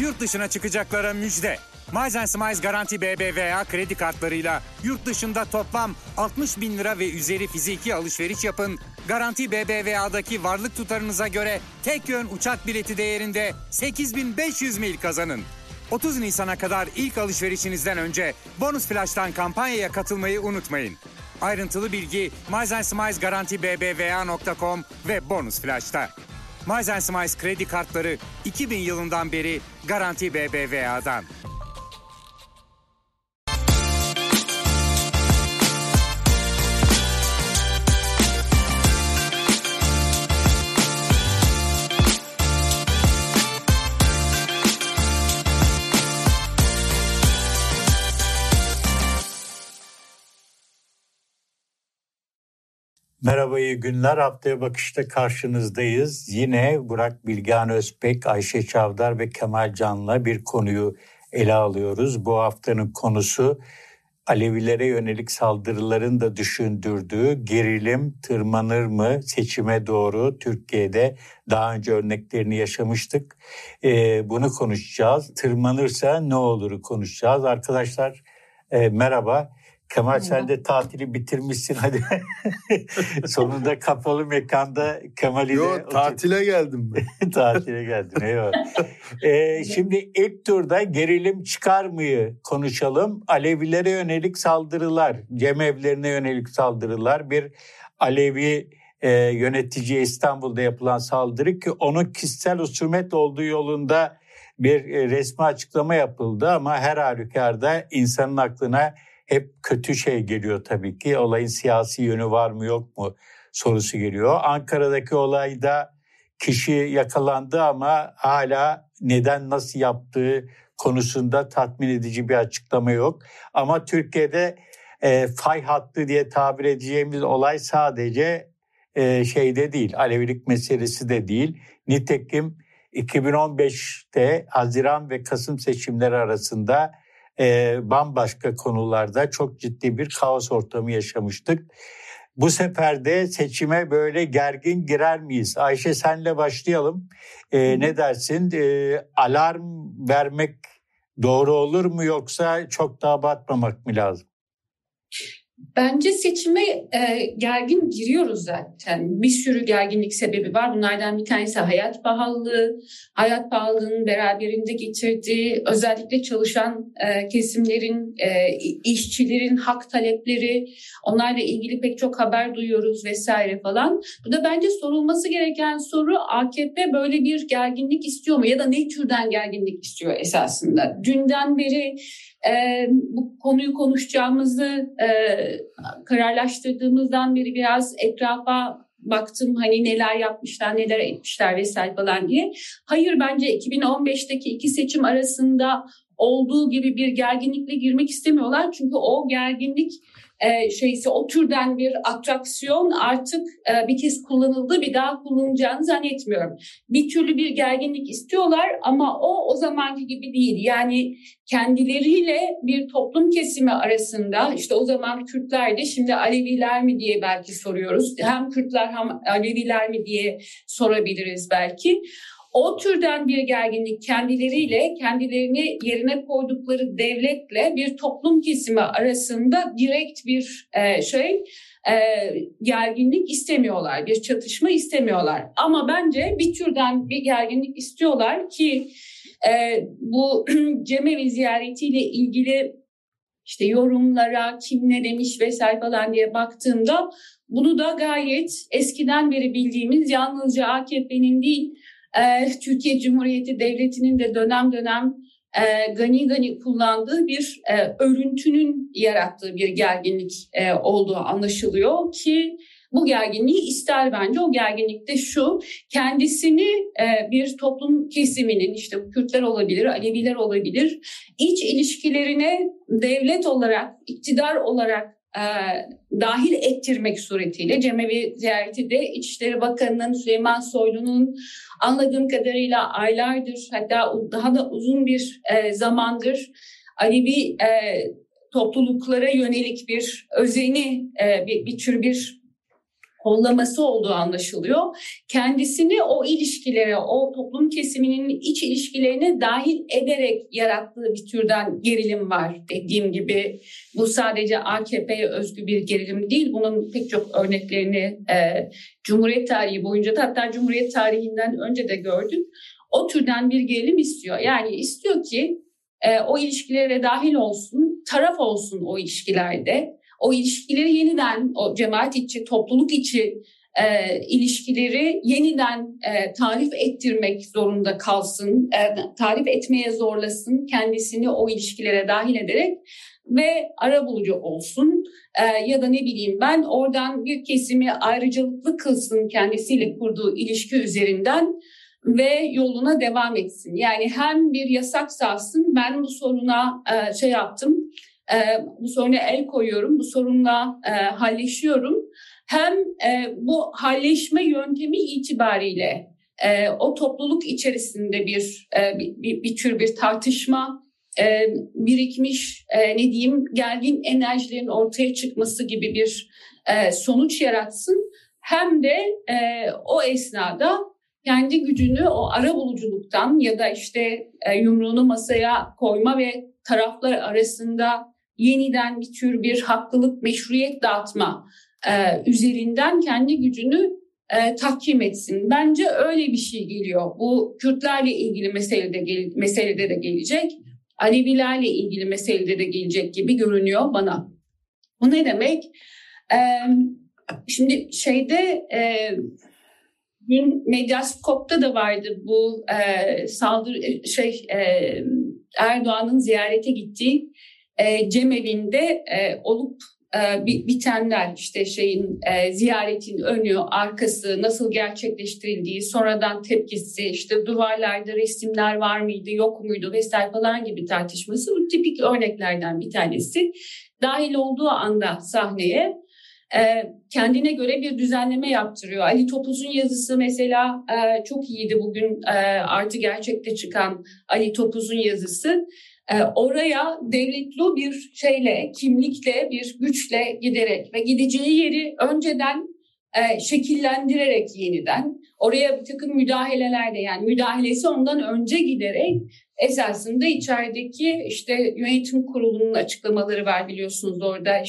Yurt dışına çıkacaklara müjde. Miles & Smiles Garanti BBVA kredi kartlarıyla yurt dışında toplam 60 bin lira ve üzeri fiziki alışveriş yapın. Garanti BBVA'daki varlık tutarınıza göre tek yön uçak bileti değerinde 8.500 mil kazanın. 30 Nisan'a kadar ilk alışverişinizden önce Bonus Flash'tan kampanyaya katılmayı unutmayın. Ayrıntılı bilgi Miles & Smiles Garanti BBVA.com ve Bonus Flash'ta. Miles & Smiles kredi kartları 2000 yılından beri Garanti BBVA'dan. Merhaba, iyi günler. Haftaya Bakış'ta karşınızdayız. Yine Burak Bilgehan Özbek, Ayşe Çavdar ve Kemal Can'la bir konuyu ele alıyoruz. Bu haftanın konusu Alevilere yönelik saldırıların da düşündürdüğü gerilim tırmanır mı seçime doğru Türkiye'de? Daha önce örneklerini yaşamıştık. Bunu konuşacağız. Tırmanırsa ne oluru konuşacağız. Arkadaşlar merhaba. Kemal, sen de tatili bitirmişsin hadi. Sonunda kapalı mekanda Kemal'i de... tatile geldim ben. Tatile geldin, eyvallah. Şimdi ilk turda gerilim çıkar mıyı konuşalım. Alevilere yönelik saldırılar, cemevlerine yönelik saldırılar. Bir Alevi yöneticiye İstanbul'da yapılan saldırı ki onun kişisel husumet olduğu yolunda bir resmi açıklama yapıldı. Ama her halükarda insanın aklına hep kötü şey geliyor tabii ki. Olayın siyasi yönü var mı yok mu sorusu geliyor. Ankara'daki olayda kişi yakalandı ama hala neden nasıl yaptığı konusunda tatmin edici bir açıklama yok. Ama Türkiye'de fay hattı diye tabir edeceğimiz olay sadece şeyde değil, Alevilik meselesi de değil. Nitekim 2015'te Haziran ve Kasım seçimleri arasında bambaşka konularda çok ciddi bir kaos ortamı yaşamıştık. Bu sefer de seçime böyle gergin girer miyiz? Ayşe, senle başlayalım. Ne dersin? Alarm vermek doğru olur mu yoksa çok da abartmamak mı lazım? Bence seçime gergin giriyoruz zaten. Bir sürü gerginlik sebebi var. Bunlardan bir tanesi hayat pahalılığı. Hayat pahalılığının beraberinde getirdiği özellikle çalışan kesimlerin, işçilerin hak talepleri. Onlarla ilgili pek çok haber duyuyoruz vesaire falan. Bu da bence sorulması gereken soru, AKP böyle bir gerginlik istiyor mu? Ya da ne türden gerginlik istiyor esasında? Dünden beri bu konuyu konuşacağımızı kararlaştırdığımızdan beri biraz etrafa baktım, hani neler yapmışlar, neler etmişler vesaire falan diye. Hayır, bence 2015'teki iki seçim arasında olduğu gibi bir gerginlikle girmek istemiyorlar. Çünkü o gerginlik o türden bir atraksiyon artık bir kez kullanıldı, bir daha kullanılacağını zannetmiyorum. Bir türlü bir gerginlik istiyorlar ama o zamanki gibi değil. Yani kendileriyle bir toplum kesimi arasında, işte o zaman Kürtlerdi, şimdi Aleviler mi diye belki soruyoruz. Hem Kürtler hem Aleviler mi diye sorabiliriz belki. O türden bir gerginlik kendileriyle, kendilerini yerine koydukları devletle bir toplum kesimi arasında direkt bir gerginlik istemiyorlar, bir çatışma istemiyorlar. Ama bence bir türden bir gerginlik istiyorlar ki bu cemevi ziyaretiyle ilgili işte yorumlara kim ne demiş vesaire falan diye baktığımda bunu da gayet eskiden beri bildiğimiz, yalnızca AKP'nin değil, Türkiye Cumhuriyeti Devleti'nin de dönem dönem gani kullandığı bir örüntünün yarattığı bir gerginlik olduğu anlaşılıyor ki bu gerginliği ister bence. O gerginlik de şu: kendisini bir toplum kesiminin, işte Kürtler olabilir, Aleviler olabilir, iç ilişkilerine devlet olarak, iktidar olarak dahil ettirmek suretiyle cemevi ziyareti de İçişleri Bakanı'nın, Süleyman Soylu'nun anladığım kadarıyla aylardır, hatta daha da uzun bir zamandır Alevi topluluklara yönelik bir özeni, bir tür bir kollaması olduğu anlaşılıyor. Kendisini o ilişkilere, o toplum kesiminin iç ilişkilerine dahil ederek yarattığı bir türden gerilim var. Dediğim gibi bu sadece AKP'ye özgü bir gerilim değil. Bunun pek çok örneklerini Cumhuriyet tarihi boyunca da, hatta Cumhuriyet tarihinden önce de gördük. O türden bir gerilim istiyor. Yani istiyor ki o ilişkilere dahil olsun, taraf olsun o ilişkilerde. O ilişkileri yeniden, o cemaat içi, topluluk içi ilişkileri yeniden tarif ettirmek zorunda kalsın, tarif etmeye zorlasın kendisini o ilişkilere dahil ederek ve arabulucu olsun ya da ne bileyim ben oradan bir kesimi ayrıcalıklı kılsın kendisiyle kurduğu ilişki üzerinden ve yoluna devam etsin. Yani hem bir yasak sağsın, ben bu soruna bu soruna el koyuyorum, bu sorunla halleşiyorum. Hem bu halleşme yöntemi itibariyle o topluluk içerisinde bir tür bir tartışma birikmiş, gergin enerjilerin ortaya çıkması gibi bir sonuç yaratsın. Hem de o esnada kendi gücünü o arabuluculuktan ya da yumruğunu masaya koyma ve taraflar arasında yeniden bir tür bir haklılık, meşruiyet dağıtma üzerinden kendi gücünü tahkim etsin. Bence öyle bir şey geliyor. Bu Kürtlerle ilgili meselede de gelecek. Alevilerle ilgili meselede de gelecek gibi görünüyor bana. Bu ne demek? Şimdi dün Medyaskop'ta da vardı bu Erdoğan'ın ziyarete gittiği cemevi'nde olup bitenler, ziyaretin önü, arkası, nasıl gerçekleştirildiği, sonradan tepkisi, duvarlarda resimler var mıydı, yok muydu vesaire falan gibi tartışması bu tipik örneklerden bir tanesi. Dahil olduğu anda sahneye kendine göre bir düzenleme yaptırıyor. Ali Topuz'un yazısı mesela çok iyiydi bugün Artı Gerçek'te çıkan Ali Topuz'un yazısı. Oraya devletli bir kimlikle, bir güçle giderek ve gideceği yeri önceden şekillendirerek yeniden oraya bir takım müdahaleler de, yani müdahalesi ondan önce giderek esasında içerideki yönetim kurulunun açıklamaları var, biliyorsunuz orada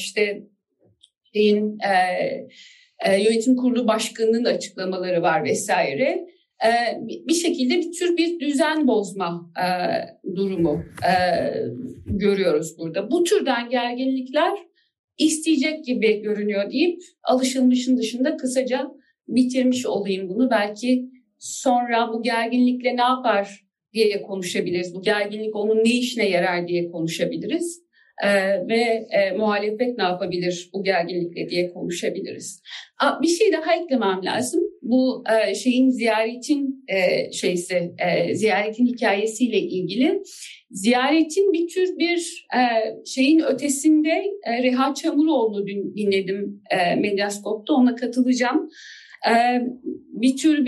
yönetim kurulu başkanının açıklamaları var vesaire. Bir şekilde bir düzen bozma durumu görüyoruz burada. Bu türden gerginlikler isteyecek gibi görünüyor deyip alışılmışın dışında kısaca bitirmiş olayım bunu. Belki sonra bu gerginlikle ne yapar diye konuşabiliriz. Bu gerginlik onun ne işine yarar diye konuşabiliriz. Ve muhalefet ne yapabilir bu gerginlikle diye konuşabiliriz. Bir şey daha eklemem lazım. Bu ziyaretin hikayesiyle ilgili. Ziyaretin bir tür şeyin ötesinde Reha Çamuroğlu'nu dün dinledim Medyaskop'ta, ona katılacağım. Bir tür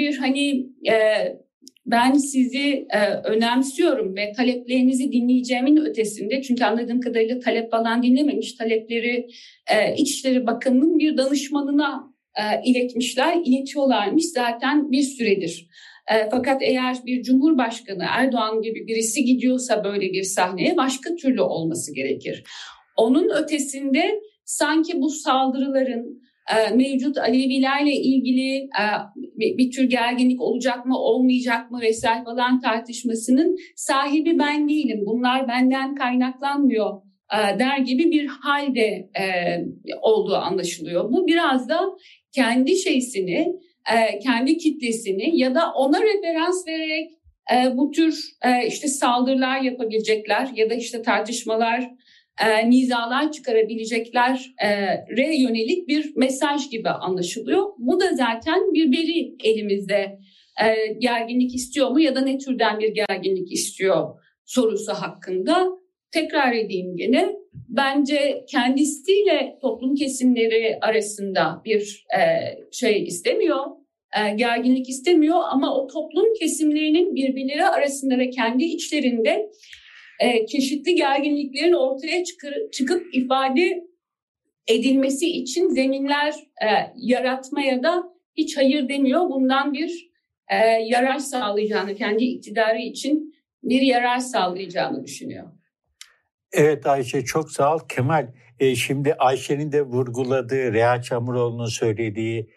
ben sizi önemsiyorum ve taleplerinizi dinleyeceğimin ötesinde, çünkü anladığım kadarıyla talep falan dinlememiş, talepleri İçişleri Bakanı'nın bir danışmanına iletiyorlarmış zaten bir süredir. Fakat eğer bir Cumhurbaşkanı Erdoğan gibi birisi gidiyorsa böyle bir sahneye başka türlü olması gerekir. Onun ötesinde sanki bu saldırıların mevcut Alevilerle ilgili bir tür gerginlik olacak mı olmayacak mı vesaire falan tartışmasının sahibi ben değilim, bunlar benden kaynaklanmıyor der gibi bir halde olduğu anlaşılıyor. Bu biraz da kendi kendi kitlesini ya da ona referans vererek bu tür saldırılar yapabilecekler ya da tartışmalar, nizalar çıkarabileceklere yönelik bir mesaj gibi anlaşılıyor. Bu da zaten bir veri elimizde. Gerginlik istiyor mu ya da ne türden bir gerginlik istiyor sorusu hakkında. Tekrar edeyim gene. Bence kendisiyle toplum kesimleri arasında bir istemiyor. Gerginlik istemiyor ama o toplum kesimlerinin birbirleri arasında ve kendi içlerinde çeşitli gerginliklerin ortaya çıkıp ifade edilmesi için zeminler yaratmaya da hiç hayır demiyor. Bundan bir yarar sağlayacağını, kendi iktidarı için bir yarar sağlayacağını düşünüyor. Evet Ayşe, çok sağ ol. Kemal, şimdi Ayşe'nin de vurguladığı, Reha Çamuroğlu'nun söylediği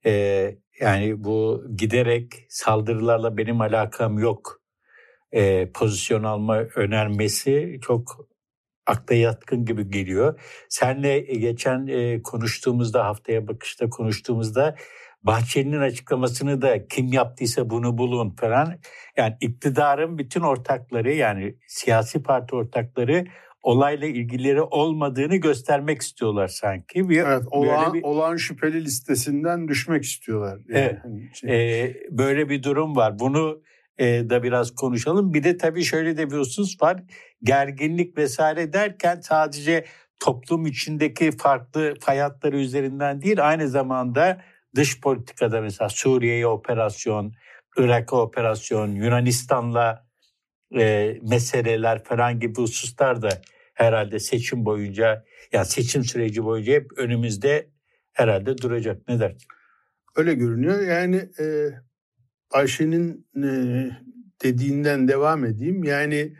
yani bu giderek saldırılarla benim alakam yok pozisyon alma önermesi çok akla yatkın gibi geliyor. Senle geçen konuştuğumuzda, Haftaya Bakış'ta konuştuğumuzda Bahçeli'nin açıklamasını da kim yaptıysa bunu bulun falan. Yani iktidarın bütün ortakları, yani siyasi parti ortakları olayla ilgileri olmadığını göstermek istiyorlar sanki. Evet, olağan şüpheli listesinden düşmek istiyorlar. Yani evet, böyle bir durum var. Bunu da biraz konuşalım. Bir de tabii şöyle de bir husus var. Gerginlik vesaire derken sadece toplum içindeki farklı fay hatları üzerinden değil, aynı zamanda dış politikada mesela Suriye'ye operasyon, Irak'a operasyon, Yunanistan'la meseleler falan gibi hususlar da herhalde seçim boyunca, yani seçim süreci boyunca hep önümüzde herhalde duracak. Ne dersin? Öyle görünüyor. Yani Ayşe'nin dediğinden devam edeyim. Yani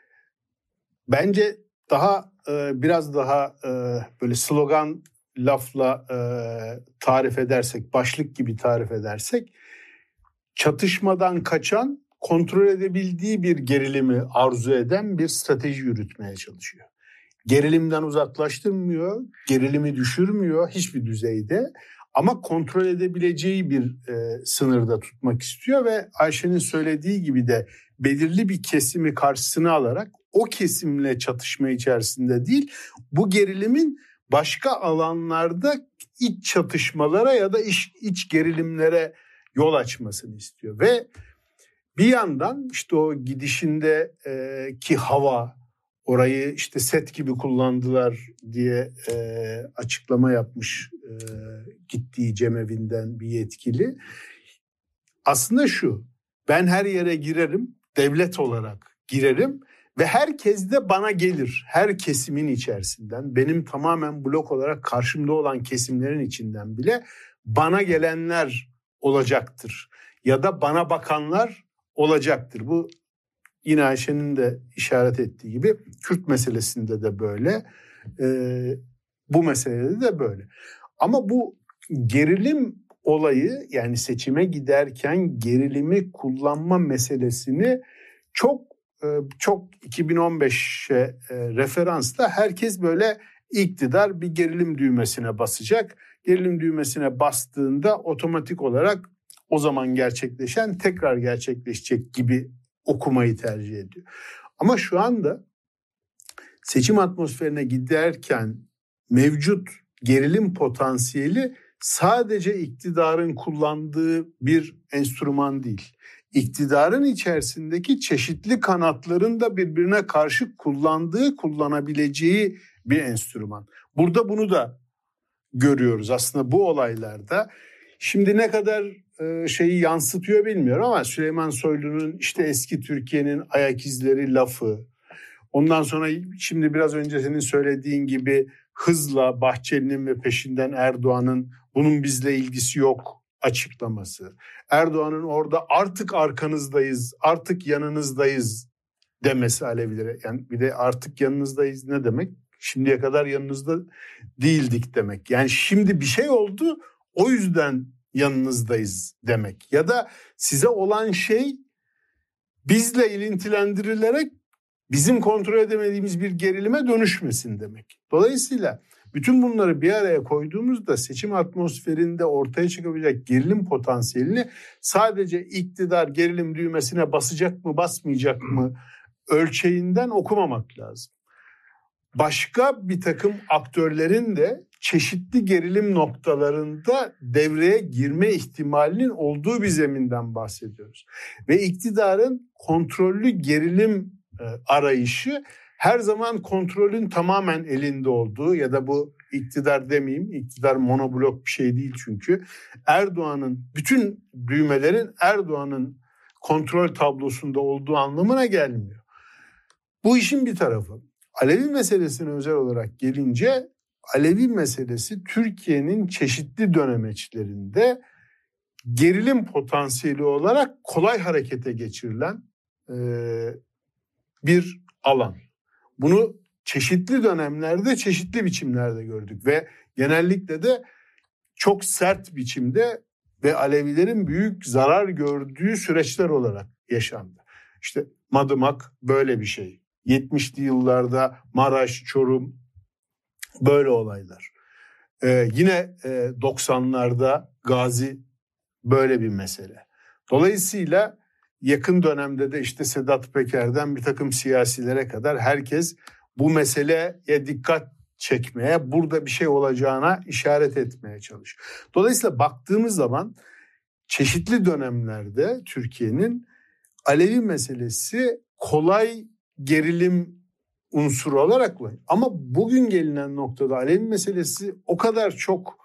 bence biraz daha böyle slogan lafla tarif edersek, başlık gibi tarif edersek, çatışmadan kaçan, kontrol edebildiği bir gerilimi arzu eden bir strateji yürütmeye çalışıyor. Gerilimden uzaklaştırmıyor, gerilimi düşürmüyor hiçbir düzeyde, ama kontrol edebileceği bir sınırda tutmak istiyor ve Ayşe'nin söylediği gibi de belirli bir kesimi karşısına alarak o kesimle çatışma içerisinde değil, bu gerilimin başka alanlarda iç çatışmalara ya da iç gerilimlere yol açmasını istiyor. Ve bir yandan işte o gidişinde ki hava, orayı işte set gibi kullandılar diye açıklama yapmış gittiği cemevinden bir yetkili. Aslında şu: ben her yere girerim, devlet olarak girerim ve herkes de bana gelir. Her kesimin içerisinden, benim tamamen blok olarak karşımda olan kesimlerin içinden bile bana gelenler olacaktır. Ya da bana bakanlar olacaktır. Bu yine Ayşe'nin de işaret ettiği gibi Kürt meselesinde de böyle, bu meselede de böyle. Ama bu gerilim olayı, yani seçime giderken gerilimi kullanma meselesini çok 2015'e referansla herkes böyle iktidar bir gerilim düğmesine basacak. Gerilim düğmesine bastığında otomatik olarak o zaman gerçekleşen tekrar gerçekleşecek gibi okumayı tercih ediyor. Ama şu anda seçim atmosferine giderken mevcut gerilim potansiyeli sadece iktidarın kullandığı bir enstrüman değil. İktidarın içerisindeki çeşitli kanatların da birbirine karşı kullanabileceği bir enstrüman. Burada bunu da görüyoruz aslında bu olaylarda. Şimdi ne kadar şeyi yansıtıyor bilmiyorum ama Süleyman Soylu'nun işte eski Türkiye'nin ayak izleri lafı, ondan sonra şimdi biraz önce senin söylediğin gibi hızla Bahçeli'nin ve peşinden Erdoğan'ın bunun bizle ilgisi yok açıklaması, Erdoğan'ın orada artık arkanızdayız, artık yanınızdayız demesi Alevilere. Yani bir de artık yanınızdayız ne demek? Şimdiye kadar yanınızda değildik demek. Yani şimdi bir şey oldu, o yüzden yanınızdayız demek. Ya da size olan şey bizle ilintilendirilerek bizim kontrol edemediğimiz bir gerilime dönüşmesin demek. Dolayısıyla bütün bunları bir araya koyduğumuzda seçim atmosferinde ortaya çıkabilecek gerilim potansiyelini sadece iktidar gerilim düğmesine basacak mı basmayacak mı ölçeğinden okumamak lazım. Başka bir takım aktörlerin de çeşitli gerilim noktalarında devreye girme ihtimalinin olduğu bir zeminden bahsediyoruz. Ve iktidarın kontrollü gerilim arayışı her zaman kontrolün tamamen elinde olduğu, ya da bu iktidar demeyeyim, iktidar monoblok bir şey değil çünkü, Erdoğan'ın bütün düğmelerin Erdoğan'ın kontrol tablosunda olduğu anlamına gelmiyor. Bu işin bir tarafı. Alevi meselesine özel olarak gelince Alevi meselesi Türkiye'nin çeşitli dönemeçlerinde gerilim potansiyeli olarak kolay harekete geçirilen bir alan. Bunu çeşitli dönemlerde, çeşitli biçimlerde gördük ve genellikle de çok sert biçimde ve Alevilerin büyük zarar gördüğü süreçler olarak yaşandı. İşte Madımak böyle bir şey. 70'li yıllarda Maraş, Çorum böyle olaylar. Yine 90'larda Gazi böyle bir mesele. Dolayısıyla yakın dönemde de işte Sedat Peker'den bir takım siyasilere kadar herkes bu meseleye dikkat çekmeye, burada bir şey olacağına işaret etmeye çalışıyor. Dolayısıyla baktığımız zaman çeşitli dönemlerde Türkiye'nin Alevi meselesi kolay gerilim unsuru olarak var. Ama bugün gelinen noktada Alevi meselesi o kadar çok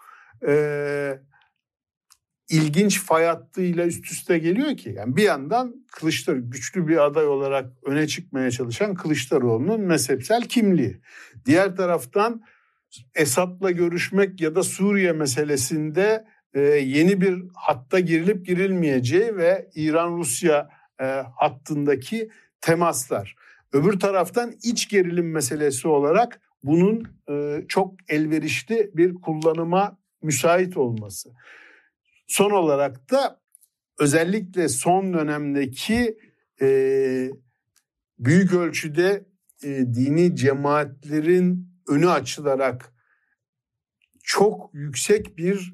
ilginç fay hattıyla üst üste geliyor ki. Yani bir yandan Kılıçdaroğlu güçlü bir aday olarak öne çıkmaya çalışan Kılıçdaroğlu'nun mezhepsel kimliği. Diğer taraftan Esad'la görüşmek ya da Suriye meselesinde yeni bir hatta girilip girilmeyeceği ve İran-Rusya hattındaki temaslar. Öbür taraftan iç gerilim meselesi olarak bunun çok elverişli bir kullanıma müsait olması. Son olarak da özellikle son dönemdeki büyük ölçüde dini cemaatlerin önü açılarak çok yüksek bir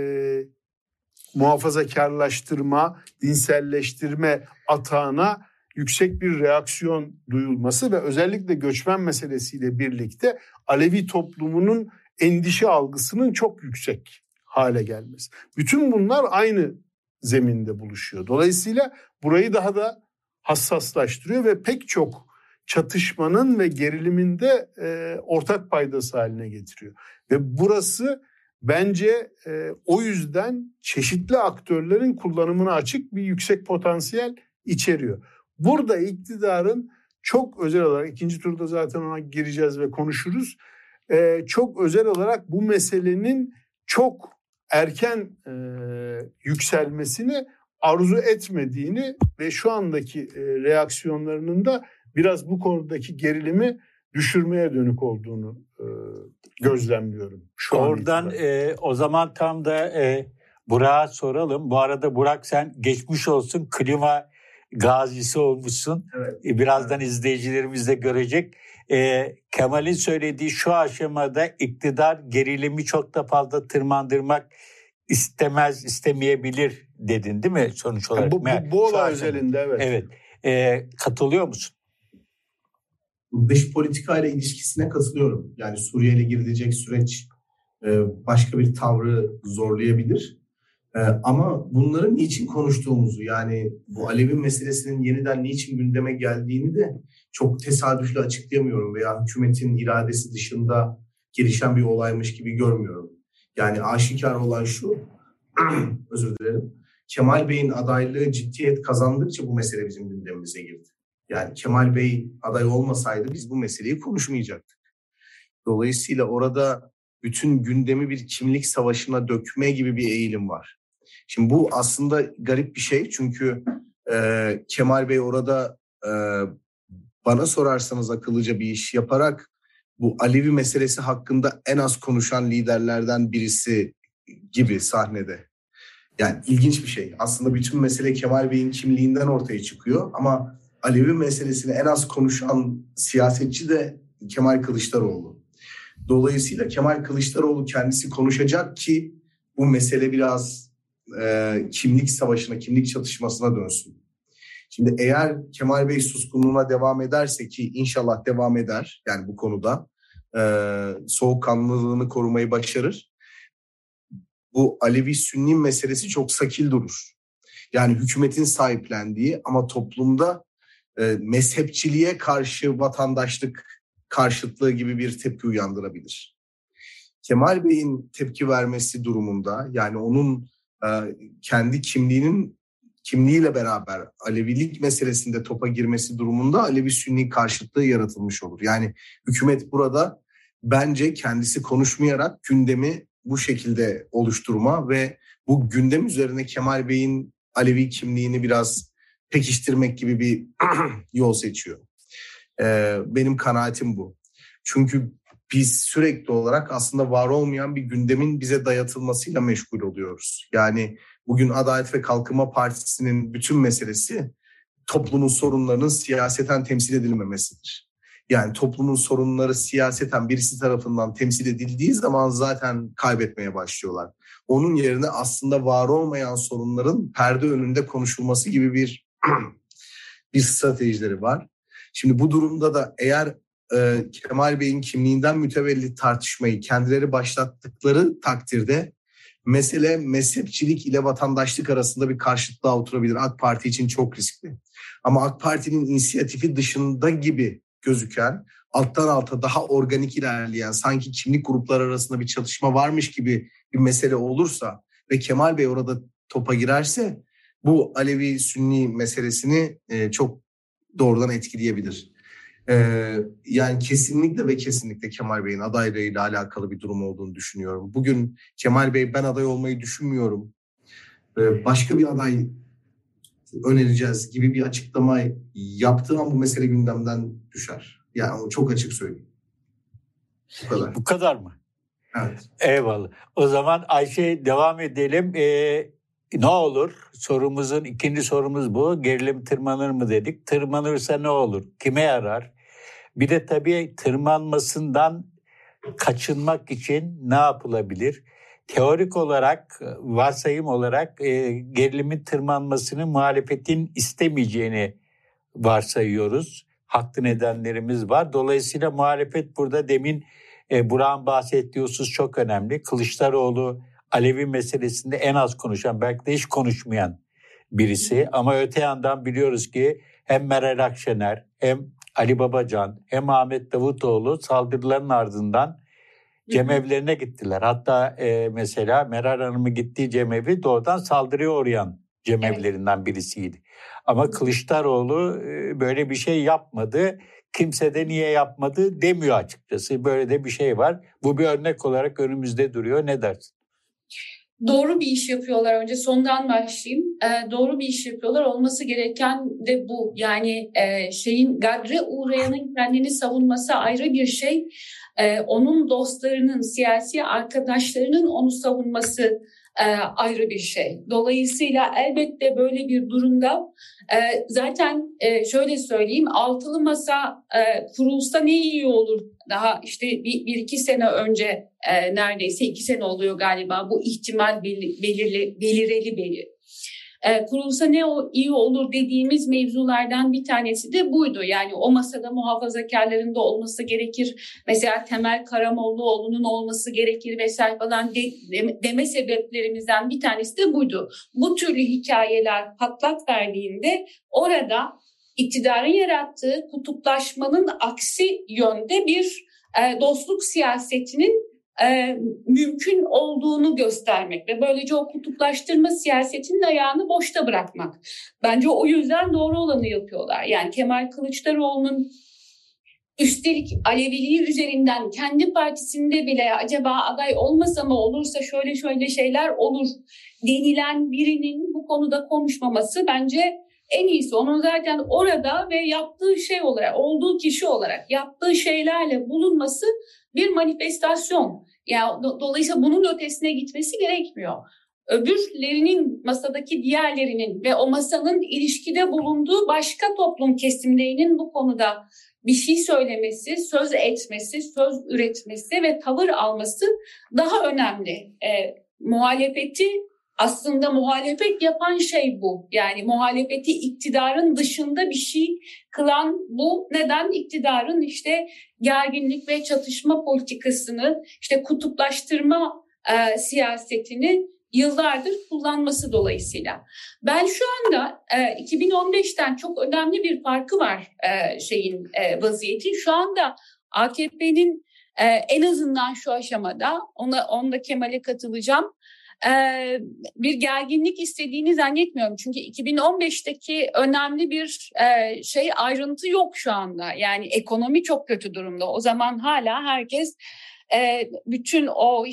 muhafazakarlaştırma, dinselleştirme atağına yüksek bir reaksiyon duyulması ve özellikle göçmen meselesiyle birlikte Alevi toplumunun endişe algısının çok yüksek hale gelmesi. Bütün bunlar aynı zeminde buluşuyor. Dolayısıyla burayı daha da hassaslaştırıyor ve pek çok çatışmanın ve gerilimin de ortak paydası haline getiriyor. Ve burası bence o yüzden çeşitli aktörlerin kullanımına açık bir yüksek potansiyel içeriyor. Burada iktidarın çok özel olarak, ikinci turda zaten ona gireceğiz ve konuşuruz, çok özel olarak bu meselenin çok erken yükselmesini arzu etmediğini ve şu andaki reaksiyonlarının da biraz bu konudaki gerilimi düşürmeye dönük olduğunu gözlemliyorum. Şu oradan o zaman tam da Burak'a soralım. Bu arada Burak, sen geçmiş olsun, klima gazisi olmuşsun. Evet. Birazdan izleyicilerimiz de görecek. Kemal'in söylediği şu aşamada iktidar gerilimi çok da fazla tırmandırmak istemeyebilir dedin, değil mi sonuç olarak? Bu olay özelinde evet. Evet. Katılıyor musun? Dış politikayla ilişkisine katılıyorum. Yani Suriye ile girilecek süreç başka bir tavrı zorlayabilir. Ama bunların niçin konuştuğumuzu, yani bu Alevi meselesinin yeniden niçin gündeme geldiğini de çok tesadüfle açıklayamıyorum veya hükümetin iradesi dışında gelişen bir olaymış gibi görmüyorum. Yani aşikar olan şu, özür dilerim, Kemal Bey'in adaylığı ciddiyet kazandıkça bu mesele bizim gündemimize girdi. Yani Kemal Bey aday olmasaydı biz bu meseleyi konuşmayacaktık. Dolayısıyla orada bütün gündemi bir kimlik savaşına dökme gibi bir eğilim var. Şimdi bu aslında garip bir şey, çünkü Kemal Bey orada bana sorarsanız akıllıca bir iş yaparak bu Alevi meselesi hakkında en az konuşan liderlerden birisi gibi sahnede. Yani ilginç bir şey. Aslında bütün mesele Kemal Bey'in kimliğinden ortaya çıkıyor ama Alevi meselesini en az konuşan siyasetçi de Kemal Kılıçdaroğlu. Dolayısıyla Kemal Kılıçdaroğlu kendisi konuşacak ki bu mesele biraz kimlik savaşına, kimlik çatışmasına dönsün. Şimdi eğer Kemal Bey suskunluğuna devam ederse, ki inşallah devam eder, yani bu konuda soğukkanlılığını korumayı başarır, bu Alevi-Sünni meselesi çok sakil durur. Yani hükümetin sahiplendiği ama toplumda mezhepçiliğe karşı vatandaşlık karşıtlığı gibi bir tepki uyandırabilir. Kemal Bey'in tepki vermesi durumunda, yani onun kendi kimliğiyle beraber Alevilik meselesinde topa girmesi durumunda Alevi-Sünni karşıtlığı yaratılmış olur. Yani hükümet burada bence kendisi konuşmayarak gündemi bu şekilde oluşturma ve bu gündem üzerine Kemal Bey'in Alevi kimliğini biraz pekiştirmek gibi bir yol seçiyor. Benim kanaatim bu. Çünkü biz sürekli olarak aslında var olmayan bir gündemin bize dayatılmasıyla meşgul oluyoruz. Yani bugün Adalet ve Kalkınma Partisi'nin bütün meselesi toplumun sorunlarının siyaseten temsil edilmemesidir. Yani toplumun sorunları siyaseten birisi tarafından temsil edildiği zaman zaten kaybetmeye başlıyorlar. Onun yerine aslında var olmayan sorunların perde önünde konuşulması gibi bir stratejileri var. Şimdi bu durumda da eğer Kemal Bey'in kimliğinden mütevellit tartışmayı kendileri başlattıkları takdirde mesele mezhepçilik ile vatandaşlık arasında bir karşıtlığa oturabilir. AK Parti için çok riskli. Ama AK Parti'nin inisiyatifi dışında gibi gözüken, alttan alta daha organik ilerleyen, sanki kimlik grupları arasında bir çatışma varmış gibi bir mesele olursa ve Kemal Bey orada topa girerse bu Alevi-Sünni meselesini çok doğrudan etkileyebilir. Yani kesinlikle ve kesinlikle Kemal Bey'in adaylığıyla alakalı bir durum olduğunu düşünüyorum. Bugün Kemal Bey ben aday olmayı düşünmüyorum, başka bir aday önereceğiz gibi bir açıklama yaptığı an bu mesele gündemden düşer. Yani onu çok açık söyleyeyim. Bu kadar. Bu kadar mı? Evet. Eyvallah. O zaman Ayşe devam edelim. Ne olur? Sorumuzun ikinci sorumuz bu. Gerilim tırmanır mı dedik. Tırmanırsa ne olur? Kime yarar? Bir de tabii tırmanmasından kaçınmak için ne yapılabilir? Teorik olarak, varsayım olarak gerilimin tırmanmasını muhalefetin istemeyeceğini varsayıyoruz. Haklı nedenlerimiz var. Dolayısıyla muhalefet burada demin Burak'ın bahsettiği husus çok önemli. Kılıçdaroğlu Alevi meselesinde en az konuşan, belki de hiç konuşmayan birisi. Ama öte yandan biliyoruz ki hem Meral Akşener, hem Ali Babacan, hem Ahmet Davutoğlu saldırıların ardından cemevlerine gittiler. Hatta mesela Meral Hanım'ın gittiği cemevi doğrudan saldırıya uğrayan cemevlerinden birisiydi. Ama Kılıçdaroğlu böyle bir şey yapmadı. Kimse de niye yapmadı demiyor açıkçası. Böyle de bir şey var. Bu bir örnek olarak önümüzde duruyor. Ne dersin? Doğru bir iş yapıyorlar. Önce sondan başlayayım. Doğru bir iş yapıyorlar. Olması gereken de bu. Yani gadre uğrayanın kendini savunması ayrı bir şey. Onun dostlarının, siyasi arkadaşlarının onu savunması ayrı bir şey. Dolayısıyla elbette böyle bir durumda zaten şöyle söyleyeyim, altılı masa kurulsa ne iyi olur. Daha işte bir iki sene önce, neredeyse 2 sene oluyor galiba bu ihtimal belireli. Kurulsa ne iyi olur dediğimiz mevzulardan bir tanesi de buydu. Yani o masada muhafazakarların da olması gerekir. Mesela Temel Karamollaoğlu'nun olması gerekir vesaire falan deme sebeplerimizden bir tanesi de buydu. Bu türlü hikayeler patlak verdiğinde orada iktidarın yarattığı kutuplaşmanın aksi yönde bir dostluk siyasetinin mümkün olduğunu göstermek ve böylece o kutuplaştırma siyasetinin ayağını boşta bırakmak. Bence o yüzden doğru olanı yapıyorlar. Yani Kemal Kılıçdaroğlu'nun üstelik Aleviliği üzerinden kendi partisinde bile acaba aday olmasa mı olursa şöyle şeyler olur denilen birinin bu konuda konuşmaması bence en iyisi. Onun zaten orada ve yaptığı şey olarak, olduğu kişi olarak yaptığı şeylerle bulunması bir manifestasyon. Yani dolayısıyla bunun ötesine gitmesi gerekmiyor. Öbürlerinin, masadaki diğerlerinin ve o masanın ilişkide bulunduğu başka toplum kesimlerinin bu konuda bir şey söylemesi, söz etmesi, söz üretmesi ve tavır alması daha önemli. Aslında muhalefet yapan şey bu. Yani muhalefeti iktidarın dışında bir şey kılan bu. Neden? İktidarın işte gerginlik ve çatışma politikasını, işte kutuplaştırma siyasetini yıllardır kullanması dolayısıyla. Ben şu anda 2015'ten çok önemli bir farkı var vaziyetin. Şu anda AKP'nin en azından şu aşamada, onda Kemal'e katılacağım. bir gerginlik istediğini zannetmiyorum. Çünkü 2015'teki önemli bir ayrıntı yok şu anda. Yani ekonomi çok kötü durumda. O zaman hala herkes bütün o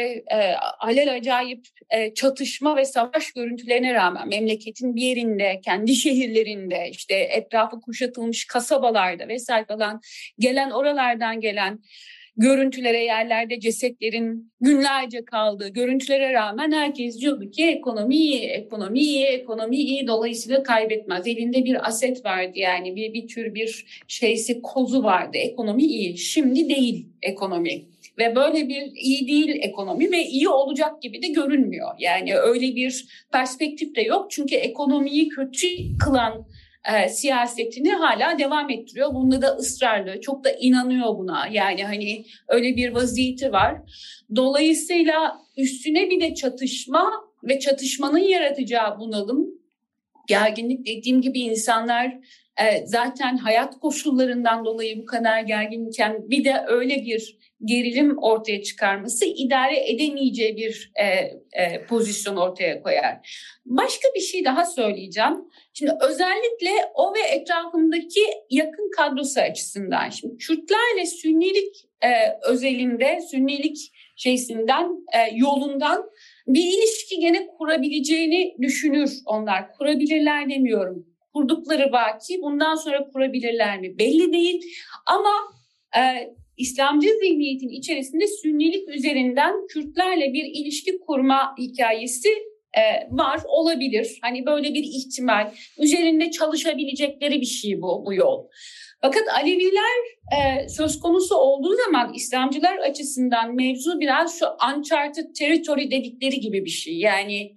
alelacayip çatışma ve savaş görüntülerine rağmen memleketin bir yerinde, kendi şehirlerinde, etrafı kuşatılmış kasabalarda vesaire falan oralardan gelen görüntülere, yerlerde cesetlerin günlerce kaldığı görüntülere rağmen herkes diyordu ki ekonomi iyi, ekonomi iyi, ekonomi iyi, dolayısıyla kaybetmez. Elinde bir aset vardı, yani bir tür bir kozu vardı, ekonomi iyi. Şimdi değil ekonomi ve böyle bir iyi değil ekonomi ve iyi olacak gibi de görünmüyor. Yani öyle bir perspektif de yok çünkü ekonomiyi kötü kılan siyasetini hala devam ettiriyor. Bunda da ısrarlı, çok da inanıyor buna. Yani öyle bir vaziyeti var. Dolayısıyla üstüne bir de çatışma ve çatışmanın yaratacağı bunalım, gerginlik, dediğim gibi insanlar zaten hayat koşullarından dolayı bu kadar gerginken bir de öyle bir gerilim ortaya çıkarması idare edemeyeceği bir pozisyon ortaya koyar. Başka bir şey daha söyleyeceğim. Şimdi özellikle o ve etrafındaki yakın kadrosu açısından. Şimdi Kürtlerle Sünnilik özelinde, Sünnilik yolundan bir ilişki gene kurabileceğini düşünür onlar. Kurabilirler demiyorum. Kurdukları vaki, bundan sonra kurabilirler mi belli değil. Ama İslamcı zihniyetin içerisinde Sünnilik üzerinden Kürtlerle bir ilişki kurma hikayesi var, olabilir. Böyle bir ihtimal. Üzerinde çalışabilecekleri bir şey bu yol. Fakat Aleviler söz konusu olduğu zaman İslamcılar açısından mevzu biraz şu uncharted territory dedikleri gibi bir şey. Yani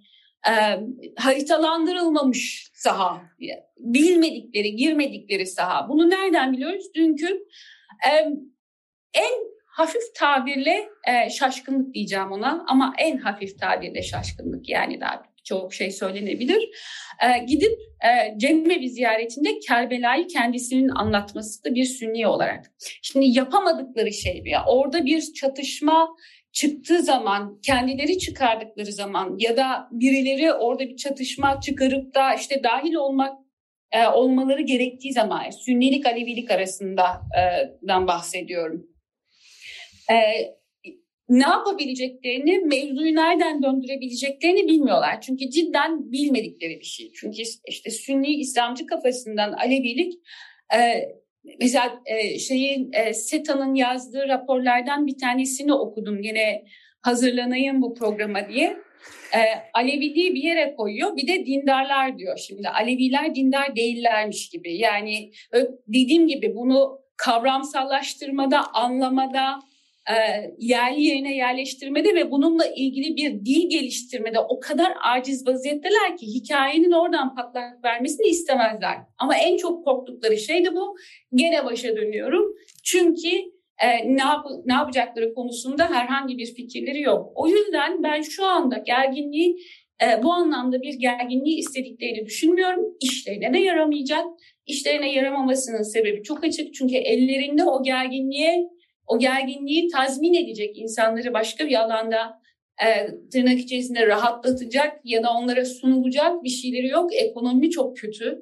haritalandırılmamış saha, bilmedikleri, girmedikleri saha. Bunu nereden biliyoruz? Çünkü en hafif tabirle şaşkınlık diyeceğim ona, ama en hafif tabirle şaşkınlık, yani daha çok şey söylenebilir. Gidip Cemevi ziyaretinde Kerbela'yı kendisinin anlatması da bir Sünni olarak. Şimdi yapamadıkları şey bir. Orada bir çatışma çıktığı zaman, kendileri çıkardıkları zaman ya da birileri orada bir çatışma çıkarıp da dahil olmaları gerektiği zaman, Sünnilik Alevilik arasından bahsediyorum. Ne yapabileceklerini, mevzuyu nereden döndürebileceklerini bilmiyorlar. Çünkü cidden bilmedikleri bir şey. Çünkü Sünni İslamcı kafasından Alevilik, mesela SETA'nın yazdığı raporlardan bir tanesini okudum. Yine hazırlanayım bu programa diye. Aleviliği bir yere koyuyor, bir de dindarlar diyor. Şimdi Aleviler dindar değillermiş gibi. Yani dediğim gibi bunu kavramsallaştırmada, anlamada, yerli yerine yerleştirmede ve bununla ilgili bir dil geliştirmede o kadar aciz vaziyetteler ki hikayenin oradan patlak vermesini istemezler. Ama en çok korktukları şey de bu. Gene başa dönüyorum. Çünkü ne yapacakları konusunda herhangi bir fikirleri yok. O yüzden ben şu anda gerginliği, bu anlamda bir gerginliği istediklerini düşünmüyorum. İşlerine de yaramayacak. İşlerine yaramamasının sebebi çok açık. Çünkü ellerinde o gerginliği tazmin edecek insanları başka bir alanda tırnak içerisinde rahatlatacak ya da onlara sunulacak bir şeyleri yok. Ekonomi çok kötü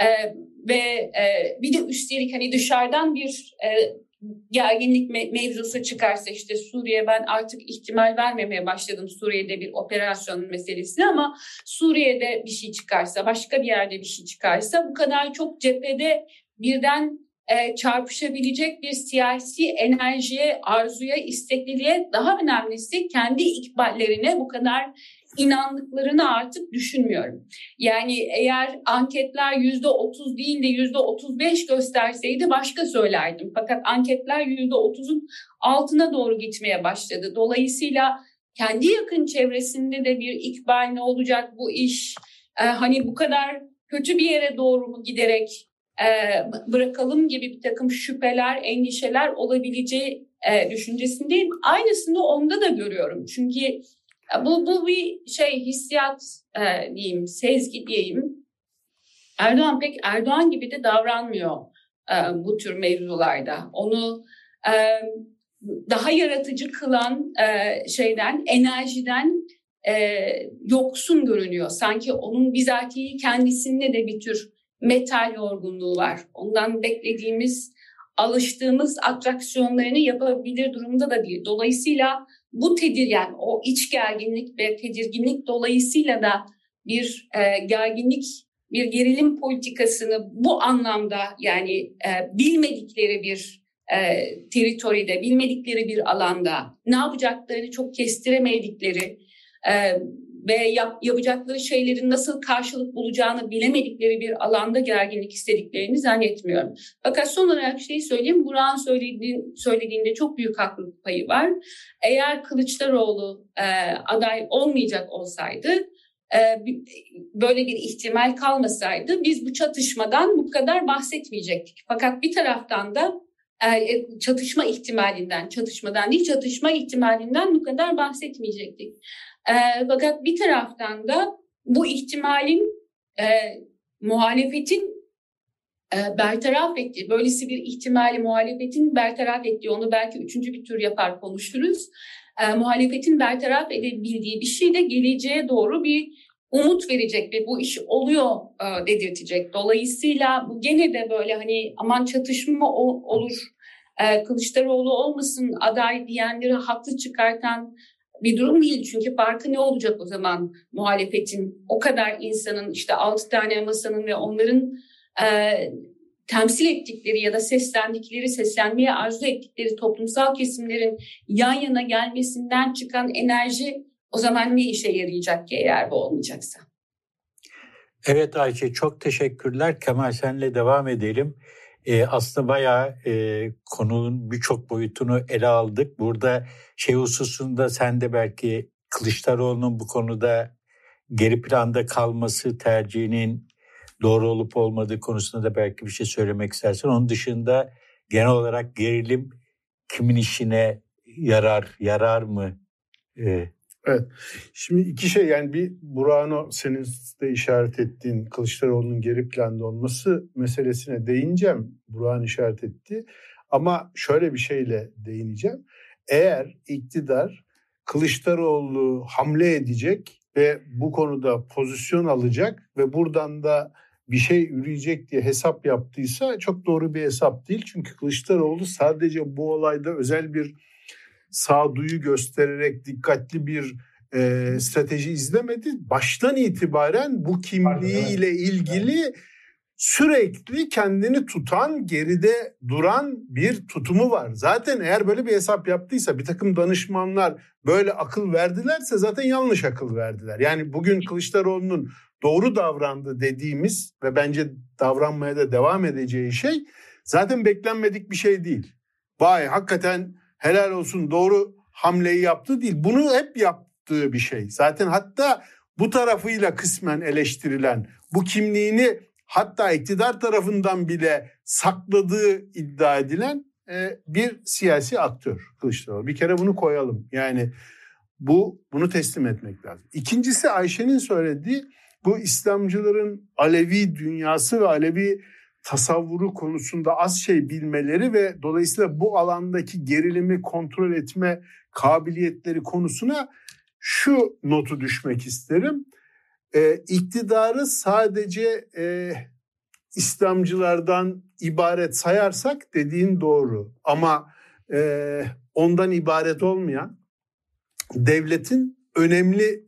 ve bir de üstelik dışarıdan bir gerginlik mevzusu çıkarsa, Suriye, ben artık ihtimal vermemeye başladım Suriye'de bir operasyon meselesini, ama Suriye'de bir şey çıkarsa, başka bir yerde bir şey çıkarsa, bu kadar çok cephede birden çarpışabilecek bir siyasi enerjiye, arzuya, istekliliğe, daha önemlisi kendi ikballerine bu kadar inandıklarını artık düşünmüyorum. Yani eğer anketler %30 değil de %35 gösterseydi başka söylerdim. Fakat anketler %30'un altına doğru gitmeye başladı. Dolayısıyla kendi yakın çevresinde de bir ikbal, ne olacak bu iş? Bu kadar kötü bir yere doğru mu giderek bırakalım gibi bir takım şüpheler, endişeler olabileceği düşüncesindeyim. Aynısını onda da görüyorum. Çünkü bu bir hissiyat diyeyim, sezgi diyeyim. Erdoğan pek Erdoğan gibi de davranmıyor bu tür mevzularda. Onu daha yaratıcı kılan enerjiden yoksun görünüyor. Sanki onun bizatihi kendisinde de bir tür metal yorgunluğu var. Ondan beklediğimiz, alıştığımız atraksiyonlarını yapabilir durumda da değil. Dolayısıyla bu yani o iç gerginlik ve tedirginlik dolayısıyla da bir gerginlik, bir gerilim politikasını bu anlamda yani bilmedikleri bir teritoride, bilmedikleri bir alanda ne yapacaklarını çok kestiremedikleri ve yapacakları şeylerin nasıl karşılık bulacağını bilemedikleri bir alanda gerginlik istediklerini zannetmiyorum. Fakat son olarak şeyi söyleyeyim, Burak'ın söylediğinde çok büyük haklılık payı var. Eğer Kılıçdaroğlu aday olmayacak olsaydı, böyle bir ihtimal kalmasaydı biz bu çatışmadan bu kadar bahsetmeyecektik. Fakat bir taraftan da çatışma ihtimalinden bu kadar bahsetmeyecektik. Fakat bir taraftan da bu ihtimalin muhalefetin bertaraf ettiği, böylesi bir ihtimali muhalefetin bertaraf ettiği, onu belki üçüncü bir tür yapar konuşuruz. Muhalefetin bertaraf edebildiği bir şey de geleceğe doğru bir umut verecek ve bu iş oluyor dedirtecek. Dolayısıyla bu gene de böyle hani aman çatışma olur, Kılıçdaroğlu olmasın aday diyenleri haklı çıkartan bir durum değil. Çünkü farkı ne olacak o zaman muhalefetin, o kadar insanın, işte 6 tane masanın ve onların temsil ettikleri ya da seslenmeye arzu ettikleri toplumsal kesimlerin yan yana gelmesinden çıkan enerji o zaman ne işe yarayacak ki eğer bu olmayacaksa? Evet Ayşe, çok teşekkürler. Kemal, senle devam edelim. Aslında bayağı konunun birçok boyutunu ele aldık. Burada hususunda sen de belki Kılıçdaroğlu'nun bu konuda geri planda kalması tercihinin doğru olup olmadığı konusunda da belki bir şey söylemek istersen. Onun dışında genel olarak gerilim kimin işine yarar mı? Evet. Şimdi iki şey, yani bir Burak'ın senin de işaret ettiğin Kılıçdaroğlu'nun geri planda olması meselesine değineceğim. Burak'ın işaret ettiği. Ama şöyle bir şeyle değineceğim. Eğer iktidar Kılıçdaroğlu hamle edecek ve bu konuda pozisyon alacak ve buradan da bir şey üreyecek diye hesap yaptıysa çok doğru bir hesap değil. Çünkü Kılıçdaroğlu sadece bu olayda özel bir sağduyu göstererek dikkatli bir strateji izlemedi. Baştan itibaren bu kimliğiyle ilgili sürekli kendini tutan, geride duran bir tutumu var. Zaten eğer böyle bir hesap yaptıysa, bir takım danışmanlar böyle akıl verdilerse zaten yanlış akıl verdiler. Yani bugün Kılıçdaroğlu'nun doğru davrandı dediğimiz ve bence davranmaya da devam edeceği şey zaten beklenmedik bir şey değil. Vay hakikaten helal olsun doğru hamleyi yaptı değil. Bunu hep yaptığı bir şey. Zaten hatta bu tarafıyla kısmen eleştirilen, bu kimliğini hatta iktidar tarafından bile sakladığı iddia edilen bir siyasi aktör Kılıçdaroğlu. Bir kere bunu koyalım. Yani bunu teslim etmek lazım. İkincisi, Ayşe'nin söylediği bu İslamcıların Alevi dünyası ve Alevi tasavvuru konusunda az şey bilmeleri ve dolayısıyla bu alandaki gerilimi kontrol etme kabiliyetleri konusuna şu notu düşmek isterim. İktidarı sadece İslamcılardan ibaret sayarsak dediğin doğru. Ama ondan ibaret olmayan devletin önemli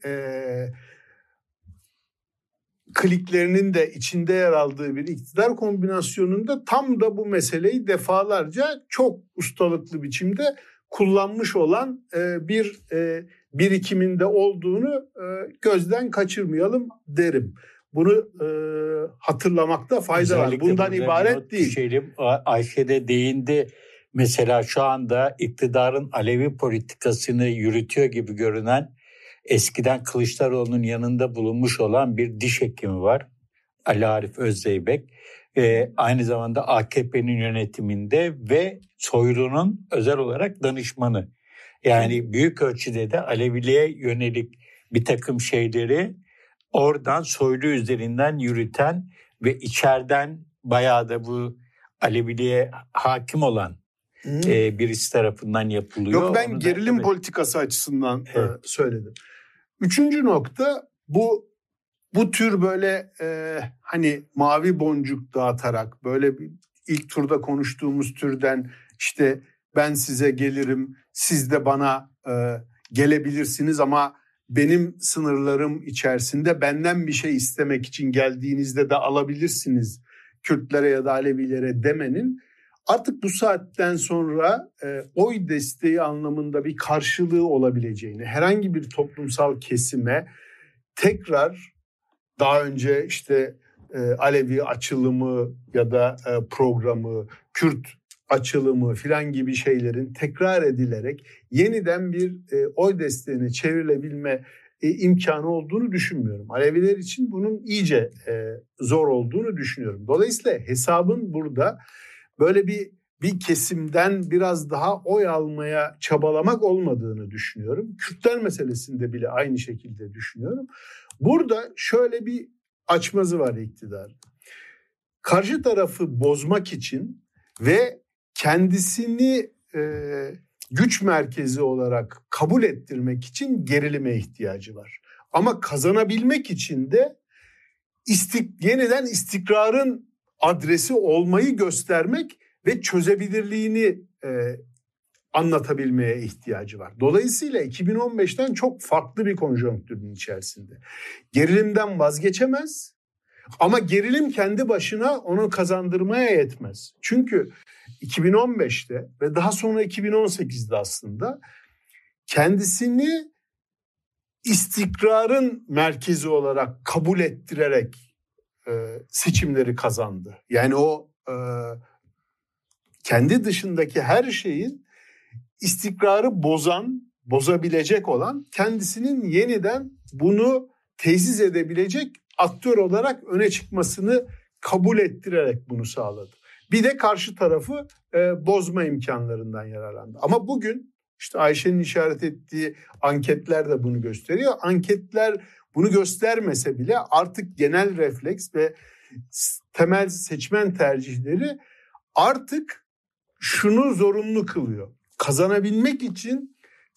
kliklerinin de içinde yer aldığı bir iktidar kombinasyonunda tam da bu meseleyi defalarca çok ustalıklı biçimde kullanmış olan bir birikiminde olduğunu gözden kaçırmayalım derim. Bunu hatırlamakta fayda var. Bundan ibaret değil. Düşelim. Ayşe de değindi. Mesela şu anda iktidarın Alevi politikasını yürütüyor gibi görünen, eskiden Kılıçdaroğlu'nun yanında bulunmuş olan bir diş hekimi var. Ali Arif Özzeybek. Aynı zamanda AKP'nin yönetiminde ve Soylu'nun özel olarak danışmanı. Yani büyük ölçüde de Aleviliğe yönelik bir takım şeyleri oradan Soylu üzerinden yürüten ve içeriden bayağı da bu Aleviliğe hakim olan birisi tarafından yapılıyor. Yok, ben gerilim politikası açısından söyledim. Üçüncü nokta bu tür böyle hani mavi boncuk dağıtarak böyle ilk turda konuştuğumuz türden işte ben size gelirim, siz de bana gelebilirsiniz ama benim sınırlarım içerisinde benden bir şey istemek için geldiğinizde de alabilirsiniz Kürtlere ya da Alevilere demenin artık bu saatten sonra oy desteği anlamında bir karşılığı olabileceğini, herhangi bir toplumsal kesime tekrar daha önce işte Alevi açılımı ya da programı, Kürt açılımı filan gibi şeylerin tekrar edilerek yeniden bir oy desteğine çevrilebilme imkanı olduğunu düşünmüyorum. Aleviler için bunun iyice zor olduğunu düşünüyorum. Dolayısıyla hesabın burada böyle bir kesimden biraz daha oy almaya çabalamak olmadığını düşünüyorum. Kürtler meselesinde bile aynı şekilde düşünüyorum. Burada şöyle bir açmazı var iktidar. Karşı tarafı bozmak için ve kendisini güç merkezi olarak kabul ettirmek için gerilime ihtiyacı var. Ama kazanabilmek için de yeniden istikrarın adresi olmayı göstermek ve çözebilirliğini anlatabilmeye ihtiyacı var. Dolayısıyla 2015'ten çok farklı bir konjonktürün içerisinde. Gerilimden vazgeçemez ama gerilim kendi başına onu kazandırmaya yetmez. Çünkü 2015'te ve daha sonra 2018'de aslında kendisini istikrarın merkezi olarak kabul ettirerek seçimleri kazandı. Yani o kendi dışındaki her şeyin istikrarı bozabilecek olan kendisinin yeniden bunu tesis edebilecek aktör olarak öne çıkmasını kabul ettirerek bunu sağladı. Bir de karşı tarafı bozma imkanlarından yararlandı. Ama bugün işte Ayşe'nin işaret ettiği anketler de bunu gösteriyor. Anketler bunu göstermese bile artık genel refleks ve temel seçmen tercihleri artık şunu zorunlu kılıyor. Kazanabilmek için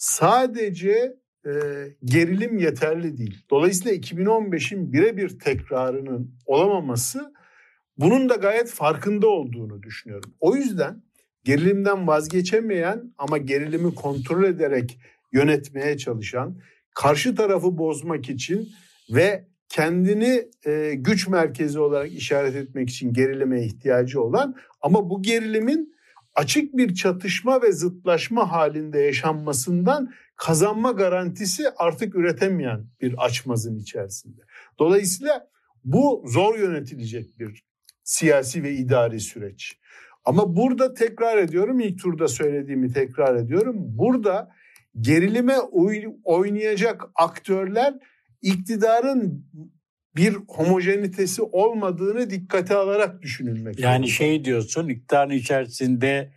sadece gerilim yeterli değil. Dolayısıyla 2015'in birebir tekrarının olamaması bunun da gayet farkında olduğunu düşünüyorum. O yüzden gerilimden vazgeçemeyen ama gerilimi kontrol ederek yönetmeye çalışan, karşı tarafı bozmak için ve kendini güç merkezi olarak işaret etmek için gerilime ihtiyacı olan ama bu gerilimin açık bir çatışma ve zıtlaşma halinde yaşanmasından kazanma garantisi artık üretemeyen bir açmazın içerisinde. Dolayısıyla bu zor yönetilecek bir siyasi ve idari süreç. Ama burada tekrar ediyorum, ilk turda söylediğimi tekrar ediyorum. Burada gerilime oynayacak aktörler iktidarın bir homojenitesi olmadığını dikkate alarak düşünülmek. Yani şey diyorsun, iktidarın içerisinde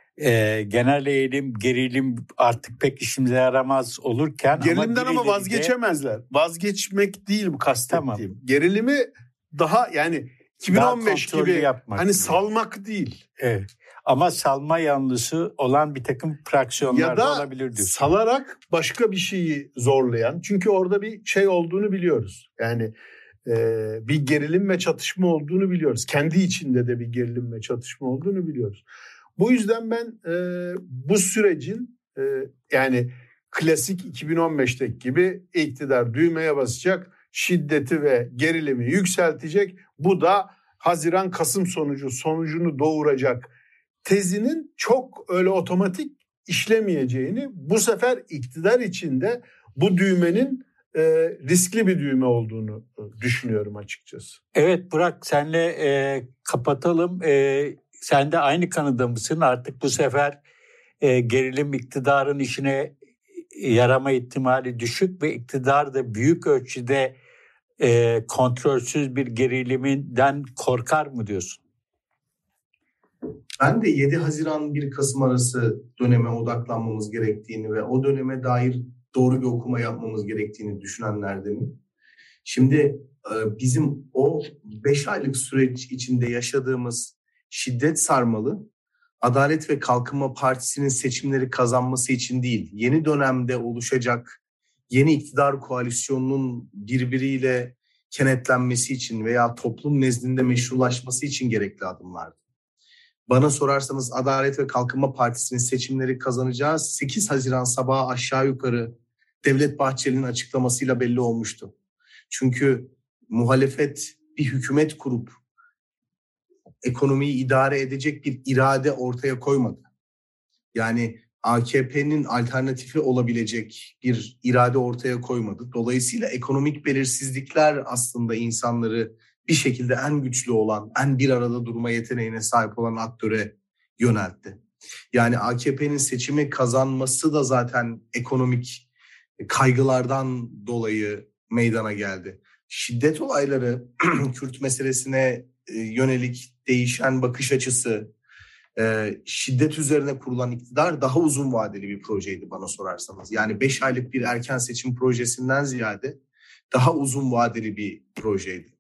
genel eğilim, gerilim artık pek işimize yaramaz olurken gerilimden ama vazgeçemezler. Vazgeçmek değil bu kastettiğim. Tamam. Gerilimi daha yani 2015 gibi hani salmak değil. Evet. Ama salma yanlısı olan bir takım fraksiyonlar da olabilir diyorsun. Salarak başka bir şeyi zorlayan. Çünkü orada bir şey olduğunu biliyoruz. Yani bir gerilim ve çatışma olduğunu biliyoruz. Kendi içinde de bir gerilim ve çatışma olduğunu biliyoruz. Bu yüzden ben bu sürecin yani klasik 2015'teki gibi iktidar düğmeye basacak, şiddeti ve gerilimi yükseltecek. Bu da Haziran-Kasım sonucunu doğuracak tezinin çok öyle otomatik işlemeyeceğini, bu sefer iktidar içinde bu düğmenin riskli bir düğme olduğunu düşünüyorum açıkçası. Evet Burak, senle kapatalım. Sen de aynı kanıda mısın? Artık bu sefer gerilim iktidarın işine yarama ihtimali düşük ve iktidar da büyük ölçüde kontrolsüz bir geriliminden korkar mı diyorsun? Ben de 7 Haziran 1 Kasım arası döneme odaklanmamız gerektiğini ve o döneme dair doğru bir okuma yapmamız gerektiğini düşünenlerdenim. Şimdi bizim o 5 aylık süreç içinde yaşadığımız şiddet sarmalı, Adalet ve Kalkınma Partisi'nin seçimleri kazanması için değil, yeni dönemde oluşacak yeni iktidar koalisyonunun birbiriyle kenetlenmesi için veya toplum nezdinde meşrulaşması için gerekli adımlardı. Bana sorarsanız Adalet ve Kalkınma Partisi'nin seçimleri kazanacağı 8 Haziran sabahı aşağı yukarı Devlet Bahçeli'nin açıklamasıyla belli olmuştu. Çünkü muhalefet bir hükümet kurup ekonomiyi idare edecek bir irade ortaya koymadı. Yani AKP'nin alternatifi olabilecek bir irade ortaya koymadı. Dolayısıyla ekonomik belirsizlikler aslında insanları bir şekilde en güçlü olan, en bir arada durma yeteneğine sahip olan aktöre yöneltti. Yani AKP'nin seçimi kazanması da zaten ekonomik kaygılardan dolayı meydana geldi. Şiddet olayları, Kürt meselesine yönelik değişen bakış açısı, şiddet üzerine kurulan iktidar daha uzun vadeli bir projeydi bana sorarsanız. Yani 5 aylık bir erken seçim projesinden ziyade daha uzun vadeli bir projeydi.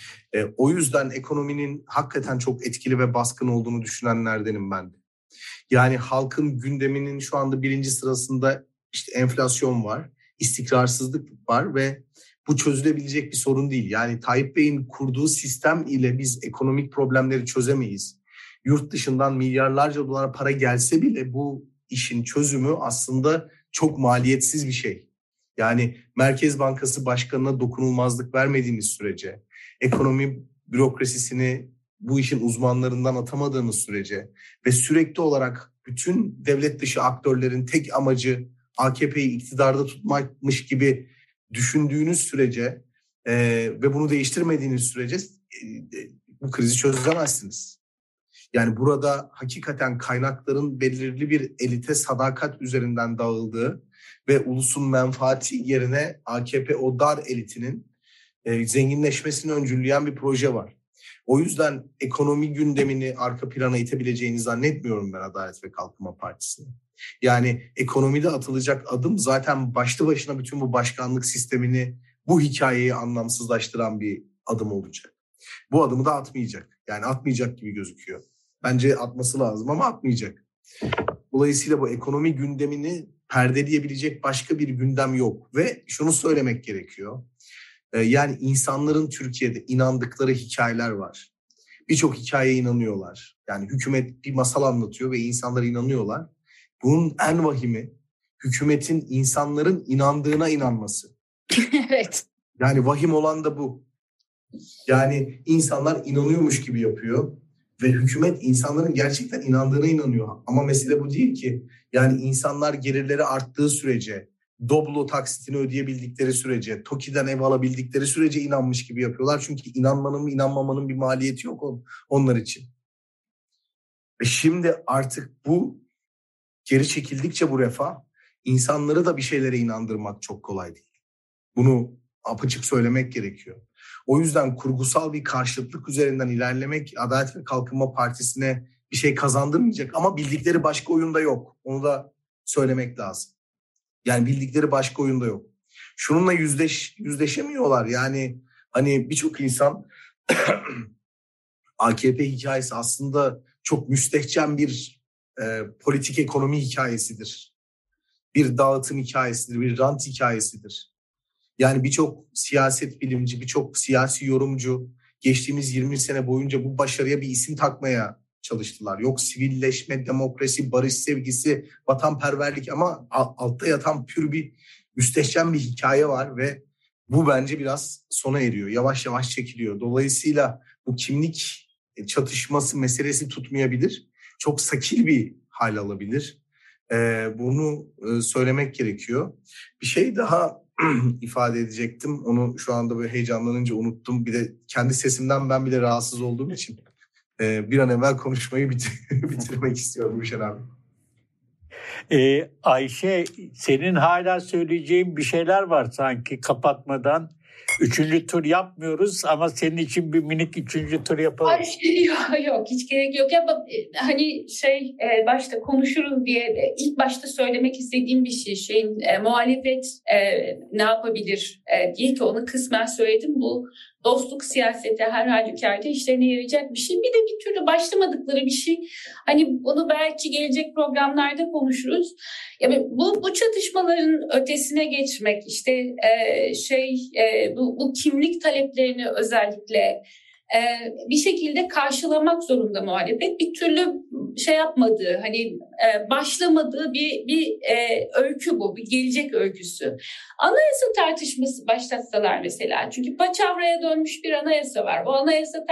O yüzden ekonominin hakikaten çok etkili ve baskın olduğunu düşünenlerdenim ben de. Yani halkın gündeminin şu anda birinci sırasında işte enflasyon var, istikrarsızlık var ve bu çözülebilecek bir sorun değil. Yani Tayyip Bey'in kurduğu sistem ile biz ekonomik problemleri çözemeyiz. Yurt dışından milyarlarca dolar para gelse bile bu işin çözümü aslında çok maliyetsiz bir şey. Yani Merkez Bankası Başkanı'na dokunulmazlık vermediğimiz sürece, ekonomi bürokrasisini bu işin uzmanlarından atamadığımız sürece ve sürekli olarak bütün devlet dışı aktörlerin tek amacı AKP'yi iktidarda tutmakmış gibi düşündüğünüz sürece ve bunu değiştirmediğiniz sürece bu krizi çözemezsiniz. Yani burada hakikaten kaynakların belirli bir elite sadakat üzerinden dağıldığı ve ulusun menfaati yerine AKP o dar elitinin zenginleşmesini öncülleyen bir proje var. O yüzden ekonomi gündemini arka plana itebileceğini zannetmiyorum ben Adalet ve Kalkınma Partisi'nin. Yani ekonomide atılacak adım zaten başlı başına bütün bu başkanlık sistemini, bu hikayeyi anlamsızlaştıran bir adım olacak. Bu adımı da atmayacak. Yani atmayacak gibi gözüküyor. Bence atması lazım ama atmayacak. Dolayısıyla bu ekonomi gündemini perdeleyebilecek başka bir gündem yok. Ve şunu söylemek gerekiyor. Yani insanların Türkiye'de inandıkları hikayeler var. Birçok hikayeye inanıyorlar. Yani hükümet bir masal anlatıyor ve insanlar inanıyorlar. Bunun en vahimi hükümetin insanların inandığına inanması. Evet. Yani vahim olan da bu. Yani insanlar inanıyormuş gibi yapıyor ve hükümet insanların gerçekten inandığına inanıyor. Ama mesele bu değil ki. Yani insanlar gelirleri arttığı sürece, Doblo taksitini ödeyebildikleri sürece, TOKİ'den ev alabildikleri sürece inanmış gibi yapıyorlar. Çünkü inanmanın inanmamanın bir maliyeti yok onlar için. Ve şimdi artık bu geri çekildikçe bu refah, insanları da bir şeylere inandırmak çok kolay değil. Bunu apaçık söylemek gerekiyor. O yüzden kurgusal bir karşıtlık üzerinden ilerlemek Adalet ve Kalkınma Partisi'ne bir şey kazandırmayacak ama bildikleri başka oyunda yok. Onu da söylemek lazım. Yani bildikleri başka oyunda yok. Şununla yüzleşemiyorlar. Yani hani birçok insan AKP hikayesi aslında çok müstehcen bir politik ekonomi hikayesidir. Bir dağıtım hikayesidir, bir rant hikayesidir. Yani birçok siyaset bilimci, birçok siyasi yorumcu geçtiğimiz 20 sene boyunca bu başarıya bir isim takmaya çalıştılar. Yok sivilleşme, demokrasi, barış sevgisi, vatanperverlik ama altta yatan pür bir müstehcen bir hikaye var ve bu bence biraz sona eriyor. Yavaş yavaş çekiliyor. Dolayısıyla bu kimlik çatışması meselesi tutmayabilir. Çok sakil bir hal alabilir. Bunu söylemek gerekiyor. Bir şey daha ifade edecektim. Onu şu anda böyle heyecanlanınca unuttum. Bir de kendi sesimden ben bile rahatsız olduğum için bir an evvel konuşmayı bitirmek istiyorum Gülşen abi. Ayşe, senin hala söyleyeceğin bir şeyler var sanki kapatmadan. 3. tur yapmıyoruz ama senin için bir minik 3. tur yapalım. Yok hiç gerek yok. Ya hani başta konuşuruz diye ilk başta söylemek istediğim bir şey muhalefet ne yapabilir diye ki onu kısmen söyledim. Bu dostluk siyaseti her halükarda işlerine yarayacak bir şey. Bir de bir türlü başlamadıkları bir şey. Hani bunu belki gelecek programlarda konuşuruz. Yani bu çatışmaların ötesine geçmek, işte bu kimlik taleplerini özellikle bir şekilde karşılamak zorunda muhalefet. Bir türlü yapmadığı, hani başlamadığı bir öykü bu, bir gelecek öyküsü. Anayasa tartışması başlatsalar mesela, çünkü paçavraya dönmüş bir anayasa var. O anayasa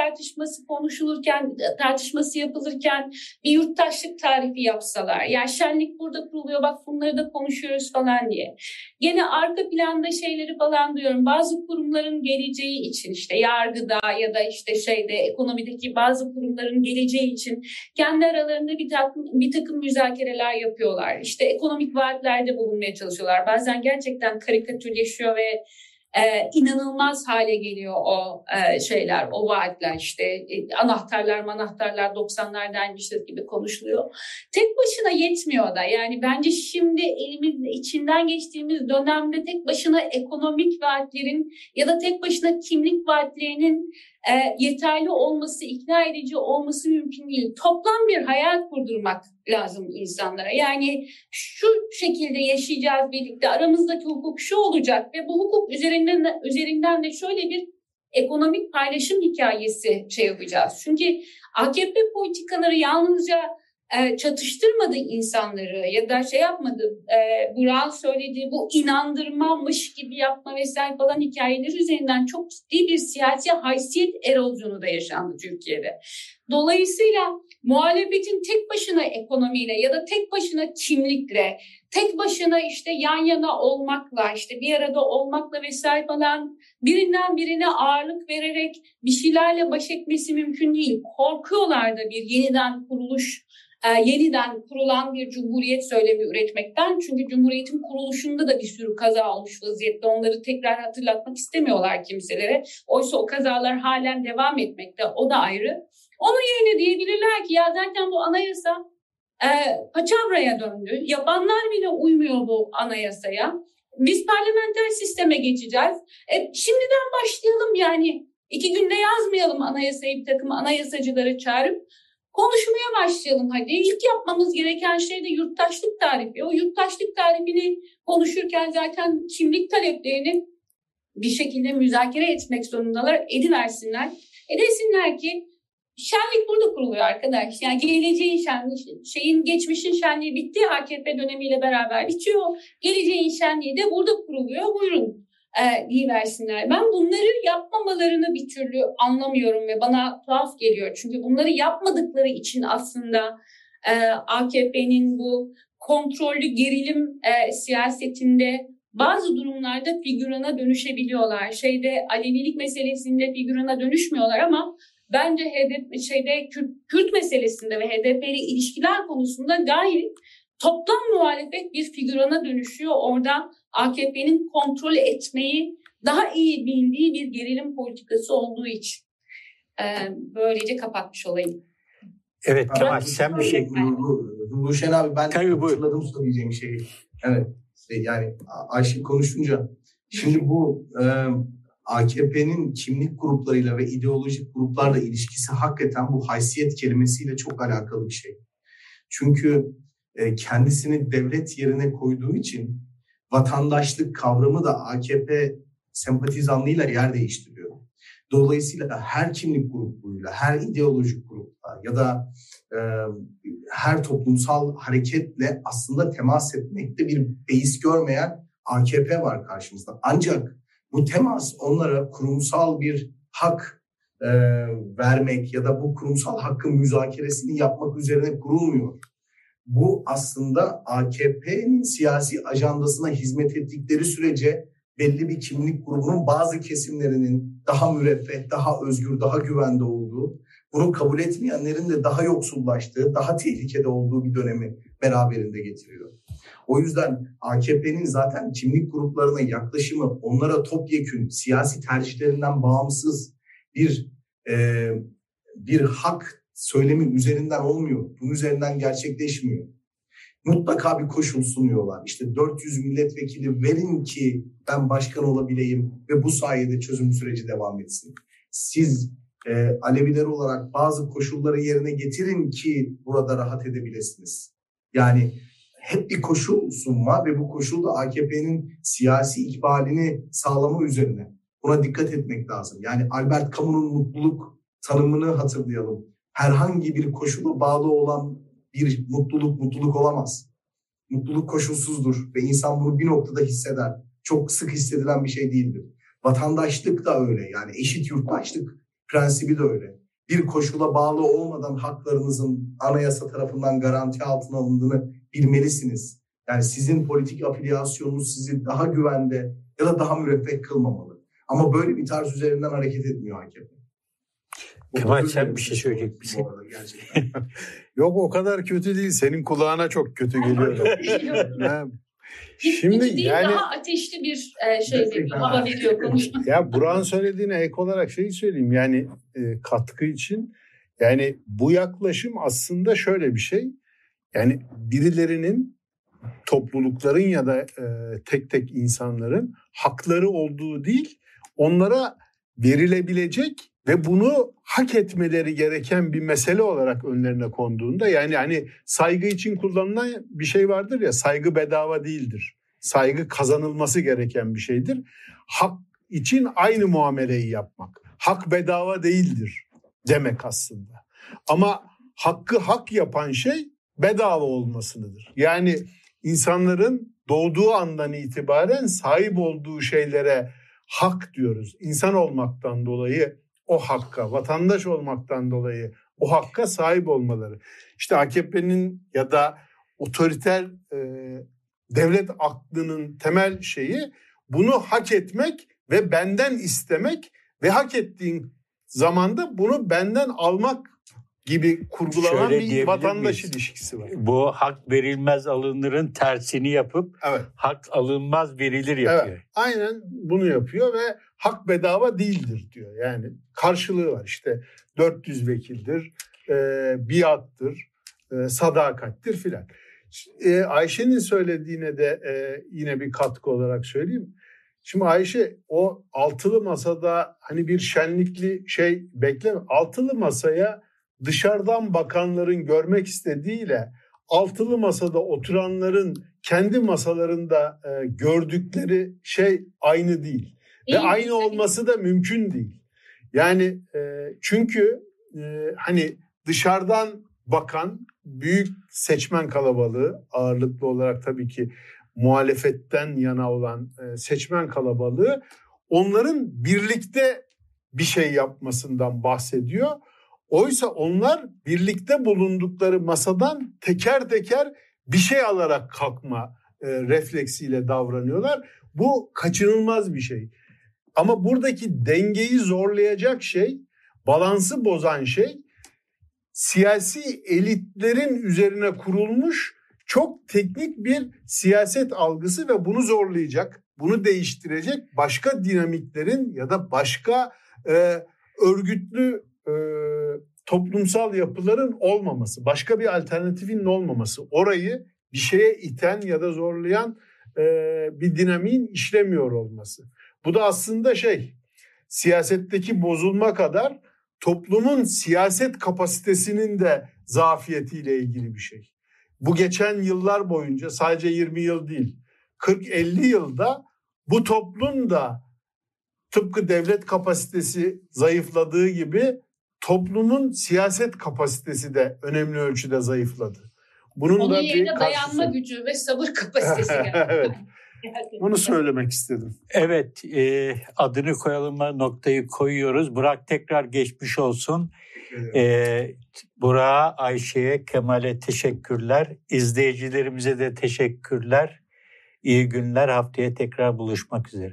tartışması yapılırken bir yurttaşlık tarifi yapsalar, yani şenlik burada kuruluyor, bak bunları da konuşuyoruz falan diye. Gene arka planda şeyleri falan diyorum, bazı kurumların geleceği için, işte yargıda ya da işte ekonomideki bazı kurumların geleceği için kendi aralarında bir takım müzakereler yapıyorlar. İşte ekonomik vaatlerde bulunmaya çalışıyorlar. Bazen gerçekten karikatürleşiyor ve inanılmaz hale geliyor o o vaatler, işte anahtarlar 90'lardaymışız gibi konuşuluyor. Tek başına yetmiyor da, yani bence şimdi içinden geçtiğimiz dönemde tek başına ekonomik vaatlerin ya da tek başına kimlik vaatlerinin yeterli olması, ikna edici olması mümkün değil. Toplam bir hayal kurdurmak lazım insanlara. Yani şu şekilde yaşayacağız birlikte, aramızdaki hukuk şu olacak ve bu hukuk üzerinden de şöyle bir ekonomik paylaşım hikayesi yapacağız. Çünkü AKP politikaları yalnızca çatıştırmadı insanları ya da yapmadı. Burak'ın söylediği bu inandırmamış gibi yapma vesaire falan hikayeler üzerinden çok ciddi bir siyasi haysiyet erozyonu da yaşandı Türkiye'de. Dolayısıyla muhalefetin tek başına ekonomiyle ya da tek başına kimlikle, tek başına işte yan yana olmakla, işte bir arada olmakla vesaire falan birinden birine ağırlık vererek bir şeylerle baş etmesi mümkün değil. Korkuyorlar da bir yeniden kurulan bir cumhuriyet söylemi üretmekten. Çünkü cumhuriyetin kuruluşunda da bir sürü kaza olmuş vaziyette. Onları tekrar hatırlatmak istemiyorlar kimselere. Oysa o kazalar halen devam etmekte. O da ayrı. Onun yerine diyebilirler ki ya zaten bu anayasa paçavraya döndü. Yapanlar bile uymuyor bu anayasaya. Biz parlamenter sisteme geçeceğiz. Şimdiden başlayalım, yani 2 günde yazmayalım anayasayı, bir takım anayasacıları çağırıp konuşmaya başlayalım hadi. İlk yapmamız gereken şey de yurttaşlık tarifi. O yurttaşlık tarifini konuşurken zaten kimlik taleplerini bir şekilde müzakere etmek zorundalar. Ediversinler. Desinler ki şenlik burada kuruluyor arkadaş. Yani geleceğin şenliği, geçmişin şenliği bitti. AKP dönemiyle beraber bitiyor. Geleceğin şenliği de burada kuruluyor. Buyurun diyiversinler. Ben bunları yapmamalarını bir türlü anlamıyorum ve bana tuhaf geliyor. Çünkü bunları yapmadıkları için aslında AKP'nin bu kontrollü gerilim siyasetinde bazı durumlarda figürana dönüşebiliyorlar. Alevilik meselesinde figürana dönüşmüyorlar ama bence Kürt meselesinde ve HDP ile ilişkiler konusunda gayet toplam muhalefet bir figürana dönüşüyor. Orada AKP'nin kontrol etmeyi daha iyi bildiği bir gerilim politikası olduğu için. Böylece kapatmış olayım. Evet Kemal, sen bir şey... Ruşen abi, ben hatırladım söyleyeceğim şeyi. Evet, yani Ayşe konuşunca şimdi bu AKP'nin kimlik gruplarıyla ve ideolojik gruplarla ilişkisi hakikaten bu haysiyet kelimesiyle çok alakalı bir şey. Çünkü kendisini devlet yerine koyduğu için vatandaşlık kavramı da AKP sempatizanlığıyla yer değiştiriyor. Dolayısıyla her kimlik grubuyla, her ideolojik grupla ya da her toplumsal hareketle aslında temas etmekte bir beis görmeyen AKP var karşımızda. Ancak bu temas onlara kurumsal bir hak vermek ya da bu kurumsal hakkın müzakeresini yapmak üzerine kurulmuyor. Bu aslında AKP'nin siyasi ajandasına hizmet ettikleri sürece belli bir kimlik grubunun bazı kesimlerinin daha müreffeh, daha özgür, daha güvende olduğu, bunu kabul etmeyenlerin de daha yoksullaştığı, daha tehlikede olduğu bir dönemi beraberinde getiriyor. O yüzden AKP'nin zaten kimlik gruplarına yaklaşımı onlara topyekün siyasi tercihlerinden bağımsız bir hak söylemi üzerinden olmuyor. Bunun üzerinden gerçekleşmiyor. mutlaka bir koşul sunuyorlar. İşte 400 milletvekili verin ki ben başkan olabileyim ve bu sayede çözüm süreci devam etsin. Siz Aleviler olarak bazı koşulları yerine getirin ki burada rahat edebilirsiniz. Yani hep bir koşul sunma ve bu koşul da AKP'nin siyasi ikbalini sağlama üzerine. Buna dikkat etmek lazım. Yani Albert Camus'un mutluluk tanımını hatırlayalım. Herhangi bir koşula bağlı olan bir mutluluk olamaz. Mutluluk koşulsuzdur ve insan bunu bir noktada hisseder. Çok sık hissedilen bir şey değildir. Vatandaşlık da öyle, yani eşit yurttaşlık prensibi de öyle. Bir koşula bağlı olmadan haklarınızın anayasa tarafından garanti altına alındığını bilmelisiniz. Yani sizin politik afiliyasyonunuz sizi daha güvende ya da daha müreffeh kılmamalı. Ama böyle bir tarz üzerinden hareket etmiyor AKP. Kemal, sen bir şey söyleyecek misin? Yok, o kadar kötü değil. Senin kulağına çok kötü geliyor. Şimdi yani daha ateşli bir hava veriyor konuşma. Ya Burak'ın söylediğine ek olarak şeyi söyleyeyim. Yani katkı için, yani bu yaklaşım aslında şöyle bir şey. Yani birilerinin, toplulukların ya da tek tek insanların hakları olduğu değil, onlara verilebilecek ve bunu hak etmeleri gereken bir mesele olarak önlerine konduğunda, yani hani saygı için kullanılan bir şey vardır ya, saygı bedava değildir. Saygı kazanılması gereken bir şeydir. Hak için aynı muameleyi yapmak. Hak bedava değildir demek aslında. Ama hakkı hak yapan şey bedava olmasıdır. Yani insanların doğduğu andan itibaren sahip olduğu şeylere hak diyoruz. İnsan olmaktan dolayı o hakka, vatandaş olmaktan dolayı o hakka sahip olmaları. İşte AKP'nin ya da otoriter devlet aklının temel şeyi bunu hak etmek ve benden istemek ve hak ettiğin zamanda bunu benden almak gibi kurgulanan bir vatandaş ilişkisi var. Bu hak verilmez alınırın tersini yapıp evet, hak alınmaz verilir yapıyor. Evet, aynen bunu yapıyor ve hak bedava değildir diyor. Yani karşılığı var, işte 400 vekildir, biattır, sadakattir filan. Ayşe'nin söylediğine de yine bir katkı olarak söyleyeyim. Şimdi Ayşe, o altılı masada hani bir şenlikli şey bekleme. Altılı masaya dışarıdan bakanların görmek istediğiyle altılı masada oturanların kendi masalarında gördükleri şey aynı değil. Ve aynı olması da mümkün değil. Yani çünkü hani dışarıdan bakan büyük seçmen kalabalığı, ağırlıklı olarak tabii ki muhalefetten yana olan seçmen kalabalığı, onların birlikte bir şey yapmasından bahsediyor. Oysa onlar birlikte bulundukları masadan teker teker bir şey alarak kalkma refleksiyle davranıyorlar. Bu kaçınılmaz bir şey. Ama buradaki dengeyi zorlayacak şey, balansı bozan şey, siyasi elitlerin üzerine kurulmuş çok teknik bir siyaset algısı ve bunu zorlayacak, bunu değiştirecek başka dinamiklerin ya da başka örgütlü toplumsal yapıların olmaması, başka bir alternatifin olmaması, orayı bir şeye iten ya da zorlayan bir dinamiğin işlemiyor olması. Bu da aslında siyasetteki bozulma kadar toplumun siyaset kapasitesinin de zafiyetiyle ilgili bir şey. Bu geçen yıllar boyunca, sadece 20 yıl değil, 40-50 yılda bu toplum da tıpkı devlet kapasitesi zayıfladığı gibi toplumun siyaset kapasitesi de önemli ölçüde zayıfladı. Onun da yerine dayanma gücü ve sabır kapasitesi geldi. Evet. Bunu söylemek istedim. Evet, adını koyalım, noktayı koyuyoruz. Burak, tekrar geçmiş olsun. Burak'a, Ayşe'ye, Kemal'e teşekkürler. İzleyicilerimize de teşekkürler. İyi günler. Haftaya tekrar buluşmak üzere.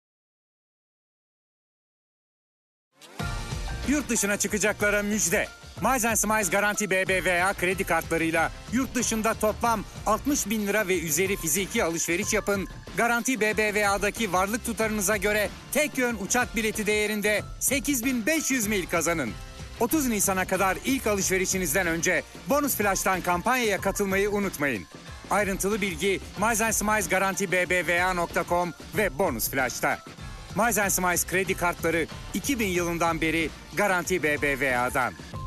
Yurt dışına çıkacaklara müjde. Miles Smiles Garanti BBVA kredi kartlarıyla yurt dışında toplam 60 bin lira ve üzeri fiziki alışveriş yapın. Garanti BBVA'daki varlık tutarınıza göre tek yön uçak bileti değerinde 8.500 mil kazanın. 30 Nisan'a kadar ilk alışverişinizden önce Bonus Flash'tan kampanyaya katılmayı unutmayın. Ayrıntılı bilgi Miles Smiles Garanti BBVA.com ve Bonus Flash'ta. Miles Smiles kredi kartları 2000 yılından beri Garanti BBVA'dan.